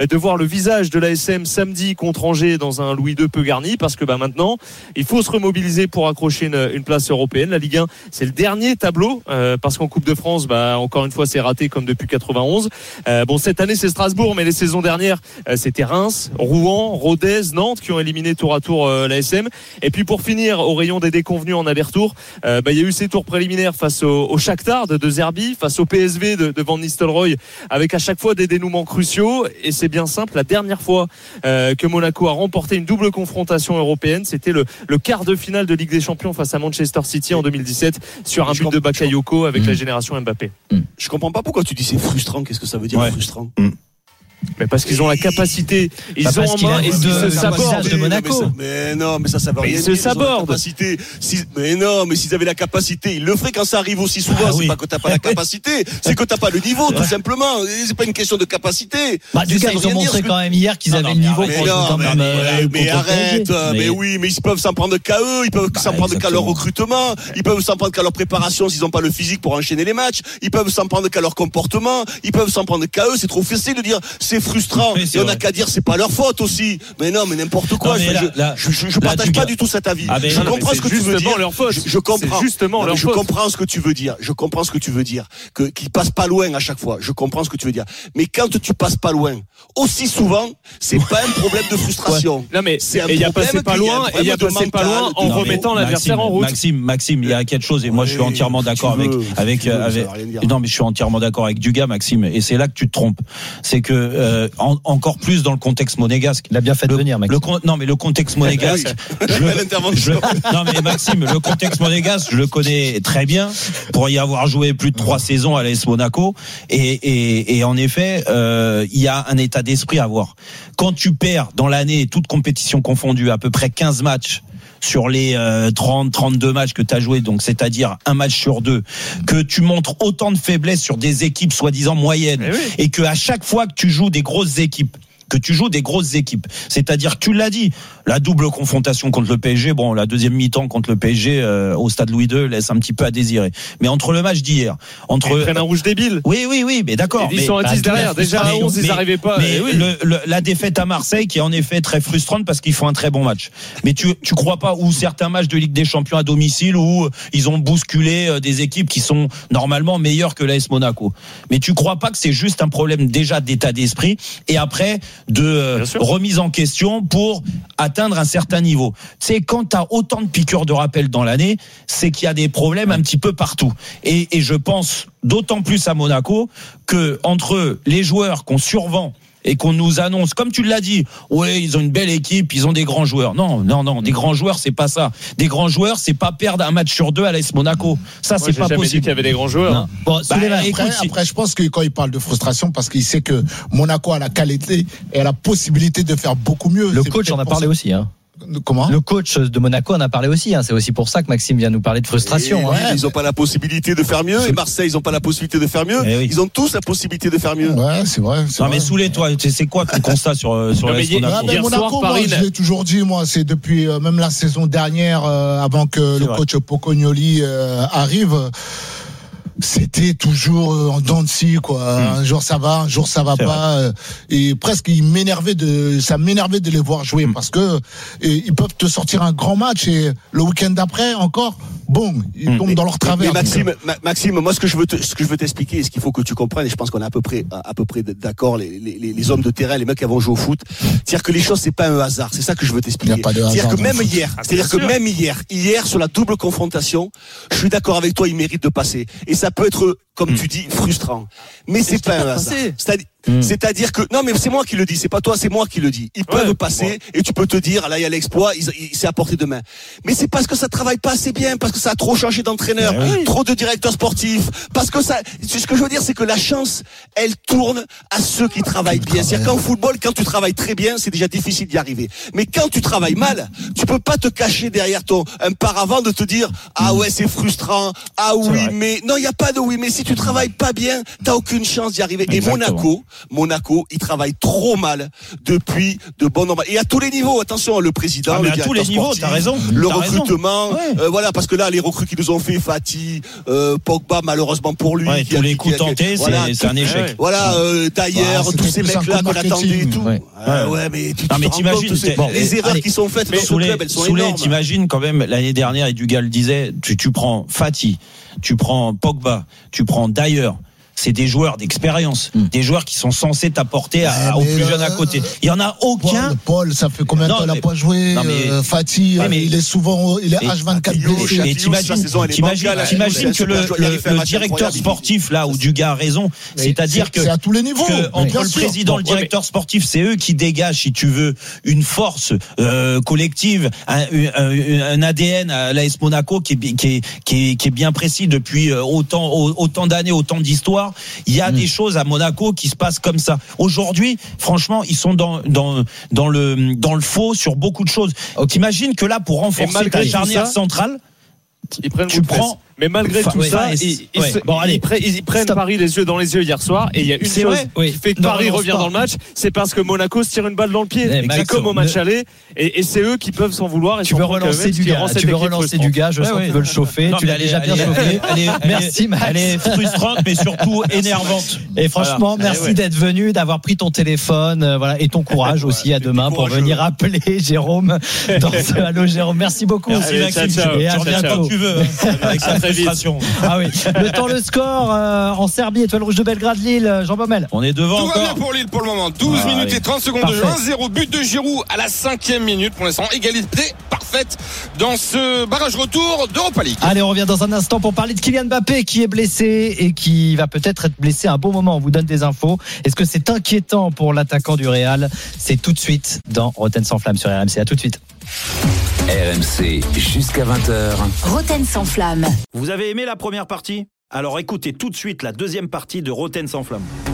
visage de l'A S M samedi contre Angers dans un Louis deux peu garni, parce que bah, maintenant, il faut se remobiliser pour accrocher une, une place européenne. La Ligue un, c'est le dernier tableau, euh, parce qu'en Coupe de France, bah, encore une fois, c'est raté comme depuis quatre-vingt-onze. Euh, bon, cette année, c'est Strasbourg, mais les saisons dernières, euh, c'était Reims, Rouen, Rodez, Nantes qui ont éliminé tour à tour euh, l'A S M. Et puis pour finir, au rayon des déconvenus en aller-retour, euh, bah, il y a eu ces tours préliminaires face au, au Shakhtar de, de Zerbi, face au P S V de, de Van Nistelrooy, avec à chaque fois des dénouements cruciaux. Et c'est bien simple, la dernière fois euh, que Monaco a remporté une double confrontation européenne, c'était le, le quart de finale de Ligue des Champions face à Manchester City en deux mille dix-sept sur un but de Bakayoko avec mmh. la génération Mbappé. Mmh. Je comprends pas pourquoi tu dis c'est frustrant. Qu'est-ce que ça veut dire ouais. frustrant mmh. Mais parce qu'ils ont la capacité, ils bah ont en main et ils se sabordent de Monaco. Mais non, mais ça, ça va rien. Ils se sabordent. Si, mais non, mais s'ils avaient la capacité, ils le feraient quand ça arrive aussi souvent. Ah, c'est oui. pas que t'as pas la capacité, c'est que t'as pas le niveau, tout simplement. C'est pas une question de capacité. Bah, du coup, ils ont montré quand même hier qu'ils avaient le niveau pour quand même. Mais arrête, mais oui, mais ils peuvent s'en prendre qu'à eux, ils peuvent s'en prendre qu'à leur recrutement, ils peuvent s'en prendre qu'à leur préparation s'ils ont pas le physique pour enchaîner les matchs, ils peuvent s'en prendre qu'à leur comportement, ils peuvent s'en prendre qu'à eux. C'est trop facile de dire c'est frustrant. Il y en a qu'à dire c'est pas leur faute aussi. Mais non, mais n'importe quoi. Non, mais je, là, là, je, je, je partage pas du tout cet avis. Ah, je non, comprends ce que tu veux dire. Leur faute. Je, je comprends. Justement non, leur je faute. comprends ce que tu veux dire. Je comprends ce que tu veux dire. Que qu'ils passent pas loin à chaque fois. Je comprends ce que tu veux dire. Mais quand tu passes pas loin aussi souvent, c'est pas un problème de frustration. Ouais. Non mais c'est un problème. Il y a passé pas loin et il y a passé pas loin en remettant l'adversaire en route. Maxime, Maxime, il y a quelque chose et moi je suis entièrement d'accord avec avec avec. Non mais je suis entièrement d'accord avec Dugas, Maxime. Et c'est là que tu te trompes. C'est que encore plus dans le contexte monégasque. Il a bien fait de venir, Maxime. Le, non, mais le contexte monégasque. Ah oui. je, je, non, mais Maxime, le contexte monégasque, je le connais très bien pour y avoir joué plus de trois saisons à l'A S Monaco. Et, et, et en effet, euh, il y a un état d'esprit à avoir. Quand tu perds dans l'année, toute compétition confondue, à peu près quinze matchs, sur les euh, trente, trente-deux matchs que tu as joué, donc c'est-à-dire un match sur deux, que tu montres autant de faiblesses sur des équipes soi-disant moyennes, oui. et que à chaque fois que tu joues des grosses équipes, que tu joues des grosses équipes. C'est-à-dire, tu l'as dit, la double confrontation contre le P S G, bon, la deuxième mi-temps contre le P S G euh, au stade Louis deux laisse un petit peu à désirer. Mais entre le match d'hier, entre ils prennent un rouge débile. Oui, oui, oui, mais d'accord. Ils mais, sont à dix derrière. Déjà à onze, ils n'arrivaient pas. Mais oui. le, le, la défaite à Marseille, qui est en effet très frustrante parce qu'ils font un très bon match. Mais tu, tu crois pas, ou certains matchs de Ligue des Champions à domicile où ils ont bousculé des équipes qui sont normalement meilleures que l'A S Monaco. Mais tu crois pas que c'est juste un problème déjà d'état d'esprit et après de remise en question pour atteindre un certain niveau. Tu sais, quand tu as autant de piqûres de rappel dans l'année, c'est qu'il y a des problèmes un petit peu partout. Et, et je pense d'autant plus à Monaco que entre les joueurs qu'on survend et qu'on nous annonce, comme tu l'as dit, ouais, ils ont une belle équipe, ils ont des grands joueurs. Non, non, non, des grands joueurs, c'est pas ça. Des grands joueurs, c'est pas perdre un match sur deux à l'A S Monaco. Ça, Moi, c'est j'ai pas jamais possible. Dit qu'il y avait des grands joueurs. Non. Bon, bah, après, écoute, après, je pense que quand il parle de frustration, parce qu'il sait que Monaco a la qualité et a la possibilité de faire beaucoup mieux. Le coach en a parlé aussi, hein. Comment ? Le coach de Monaco en a parlé aussi. Hein. C'est aussi pour ça que Maxime vient nous parler de frustration. Et hein. oui, ils n'ont pas la possibilité de faire mieux. Et Marseille, ils n'ont pas la possibilité de faire mieux. Oui. Ils ont tous la possibilité de faire mieux. Ouais, c'est vrai. C'est non, vrai. mais Soulé, toi, c'est quoi ton constat sur sur la Monaco ? Ah, ben, Monaco, soir, moi, Paris, je l'ai toujours dit. Moi, c'est depuis euh, même la saison dernière, euh, avant que c'est le vrai. coach Pocognoli euh, arrive. C'était toujours en dents de scie, quoi. Mmh. Un jour ça va, un jour ça va c'est pas. Vrai. Et presque, il m'énervait de, ça m'énervait de les voir jouer mmh. parce que et, ils peuvent te sortir un grand match et le week-end d'après encore, boum, ils mmh. tombent dans leur travers. Mais Maxime, Maxime, moi ce que je veux, te, ce que je veux t'expliquer, et ce qu'il faut que tu comprennes, et je pense qu'on est à peu près, à, à peu près d'accord, les, les, les hommes de terrain, les mecs qui vont jouer au foot, c'est-à-dire que les choses c'est pas un hasard. C'est ça que je veux t'expliquer. Il y a pas de hasard. C'est-à-dire que même foot. hier, ah, c'est-à-dire que même hier, hier sur la double confrontation, je suis d'accord avec toi, il mérite de passer. Et ça peut être, comme mmh. tu dis, frustrant. Mais c'est pas un hasard. C'est-à-dire, mmh. c'est-à-dire que, non, mais c'est moi qui le dis, c'est pas toi, c'est moi qui le dis. Ils peuvent ouais, passer, ouais. et tu peux te dire, là, il y a l'exploit, il, il s'est à portée de main. Mais c'est parce que ça travaille pas assez bien, parce que ça a trop changé d'entraîneur, oui. trop de directeurs sportifs, parce que ça, ce que je veux dire, c'est que la chance, elle tourne à ceux qui travaillent bien. C'est-à-dire qu'en football, quand tu travailles très bien, c'est déjà difficile d'y arriver. Mais quand tu travailles mal, tu peux pas te cacher derrière ton, un paravent de te dire, ah ouais, c'est frustrant, ah oui, mais, non, il y a pas de oui, mais si tu travailles pas bien, t'as aucune chance d'y arriver. Exactement. Et Monaco, Monaco, il travaille trop mal depuis de bon nombre. Et à tous les niveaux, attention, le président, Ah, mais le à tous directeur les niveaux, sportif, t'as raison. le T'as recrutement, raison. Ouais. euh, voilà, parce que là, les recrues qu'ils nous ont fait, Fati, euh, Pogba, malheureusement pour lui, Ouais, qui tous a- les qui coups a- tentés, voilà, c'est, c'est un tout- échec. Voilà, euh, d'ailleurs, Bah, tous c'était ces plus un mecs-là coup de qu'on attendait et marketing. tout. Ouais. Ouais, ouais, mais tu, Non, tu mais te rends t'imagines, compte, c'est- bon, les erreurs allez, qui sont faites dans ce Souley, club, elles sont Souley, énormes. t'imagines quand même, l'année dernière, et Dugas le disait, tu, tu prends Fati, tu prends Pogba, tu prends Dyer. C'est des joueurs d'expérience, mm. des joueurs qui sont censés t'apporter à, ouais, aux plus euh, jeunes à côté. Il y en a aucun. Paul, Paul, ça fait combien de temps il n'a pas joué? Non, mais, euh, Fatih, ouais, mais, il est souvent, il est mais, H vingt-quatre mais, blessé. mais t'imagines, t'imagines, t'imagines que le, le, le directeur sportif là où Dugas a raison, mais c'est-à-dire c'est, que c'est à tous les niveaux. que entre le président, bon, le directeur sportif, c'est eux qui dégagent, si tu veux, une force euh, collective, un, un, un A D N à l'A S Monaco qui est, qui est, qui est, qui est bien précis depuis autant, autant d'années, autant d'histoire. Il y a mmh. des choses à Monaco qui se passent comme ça. Aujourd'hui, franchement, ils sont dans dans dans le dans le faux sur beaucoup de choses. T'imagines que là, pour renforcer ta charnière centrale, ils prennent tu prends. Mais malgré enfin, tout ouais, ça, ouais, ils, ils, ouais. se, bon, allez, ils, pre, ils prennent stop. Paris les yeux dans les yeux hier soir. Et il y a une c'est chose vrai, qui oui. fait que non, Paris non, revient pas. dans le match, c'est parce que Monaco se tire une balle dans le pied. Eh, c'est comme au match ne... aller. Et, et c'est eux qui peuvent s'en vouloir. Et tu veux relancer du gars. Tu veux relancer du gars. Je ouais, sens ouais. que tu veux le chauffer. Non, tu l'as elle est, déjà bien elle est, chauffé. Elle est, elle est, merci Max. Elle est frustrante, mais surtout énervante. Et franchement, voilà. merci ouais. d'être venu, d'avoir pris ton téléphone, euh, voilà, et ton courage aussi à demain pour venir appeler Jérôme dans ce Allô Jérôme. Merci beaucoup. Merci Maxime. Et à bientôt. Quand tu veux, avec sa frustration. Ah oui. Le temps, le score euh, en Serbie, Étoile Rouge de Belgrade, Lille, Jean Baumel. On est devant Tout encore. va bien pour Lille pour le moment. douze ah, minutes allez. et trente secondes de jeu. un zéro, but de Giroud à la cinquième minute. Pour l'instant, égalité parfaite dans ce barrage retour d'Europa League. Allez, on revient dans un instant pour parler de Kylian Mbappé qui est blessé et qui va peut-être être blessé à un bon moment. On vous donne des infos. Est-ce que c'est inquiétant pour l'attaquant du Real? C'est tout de suite dans Rotten sans flamme sur R M C. À tout de suite. R M C jusqu'à vingt heures. Rotten sans flamme. Vous avez aimé la première partie? Alors écoutez tout de suite la deuxième partie de Rotten sans flamme.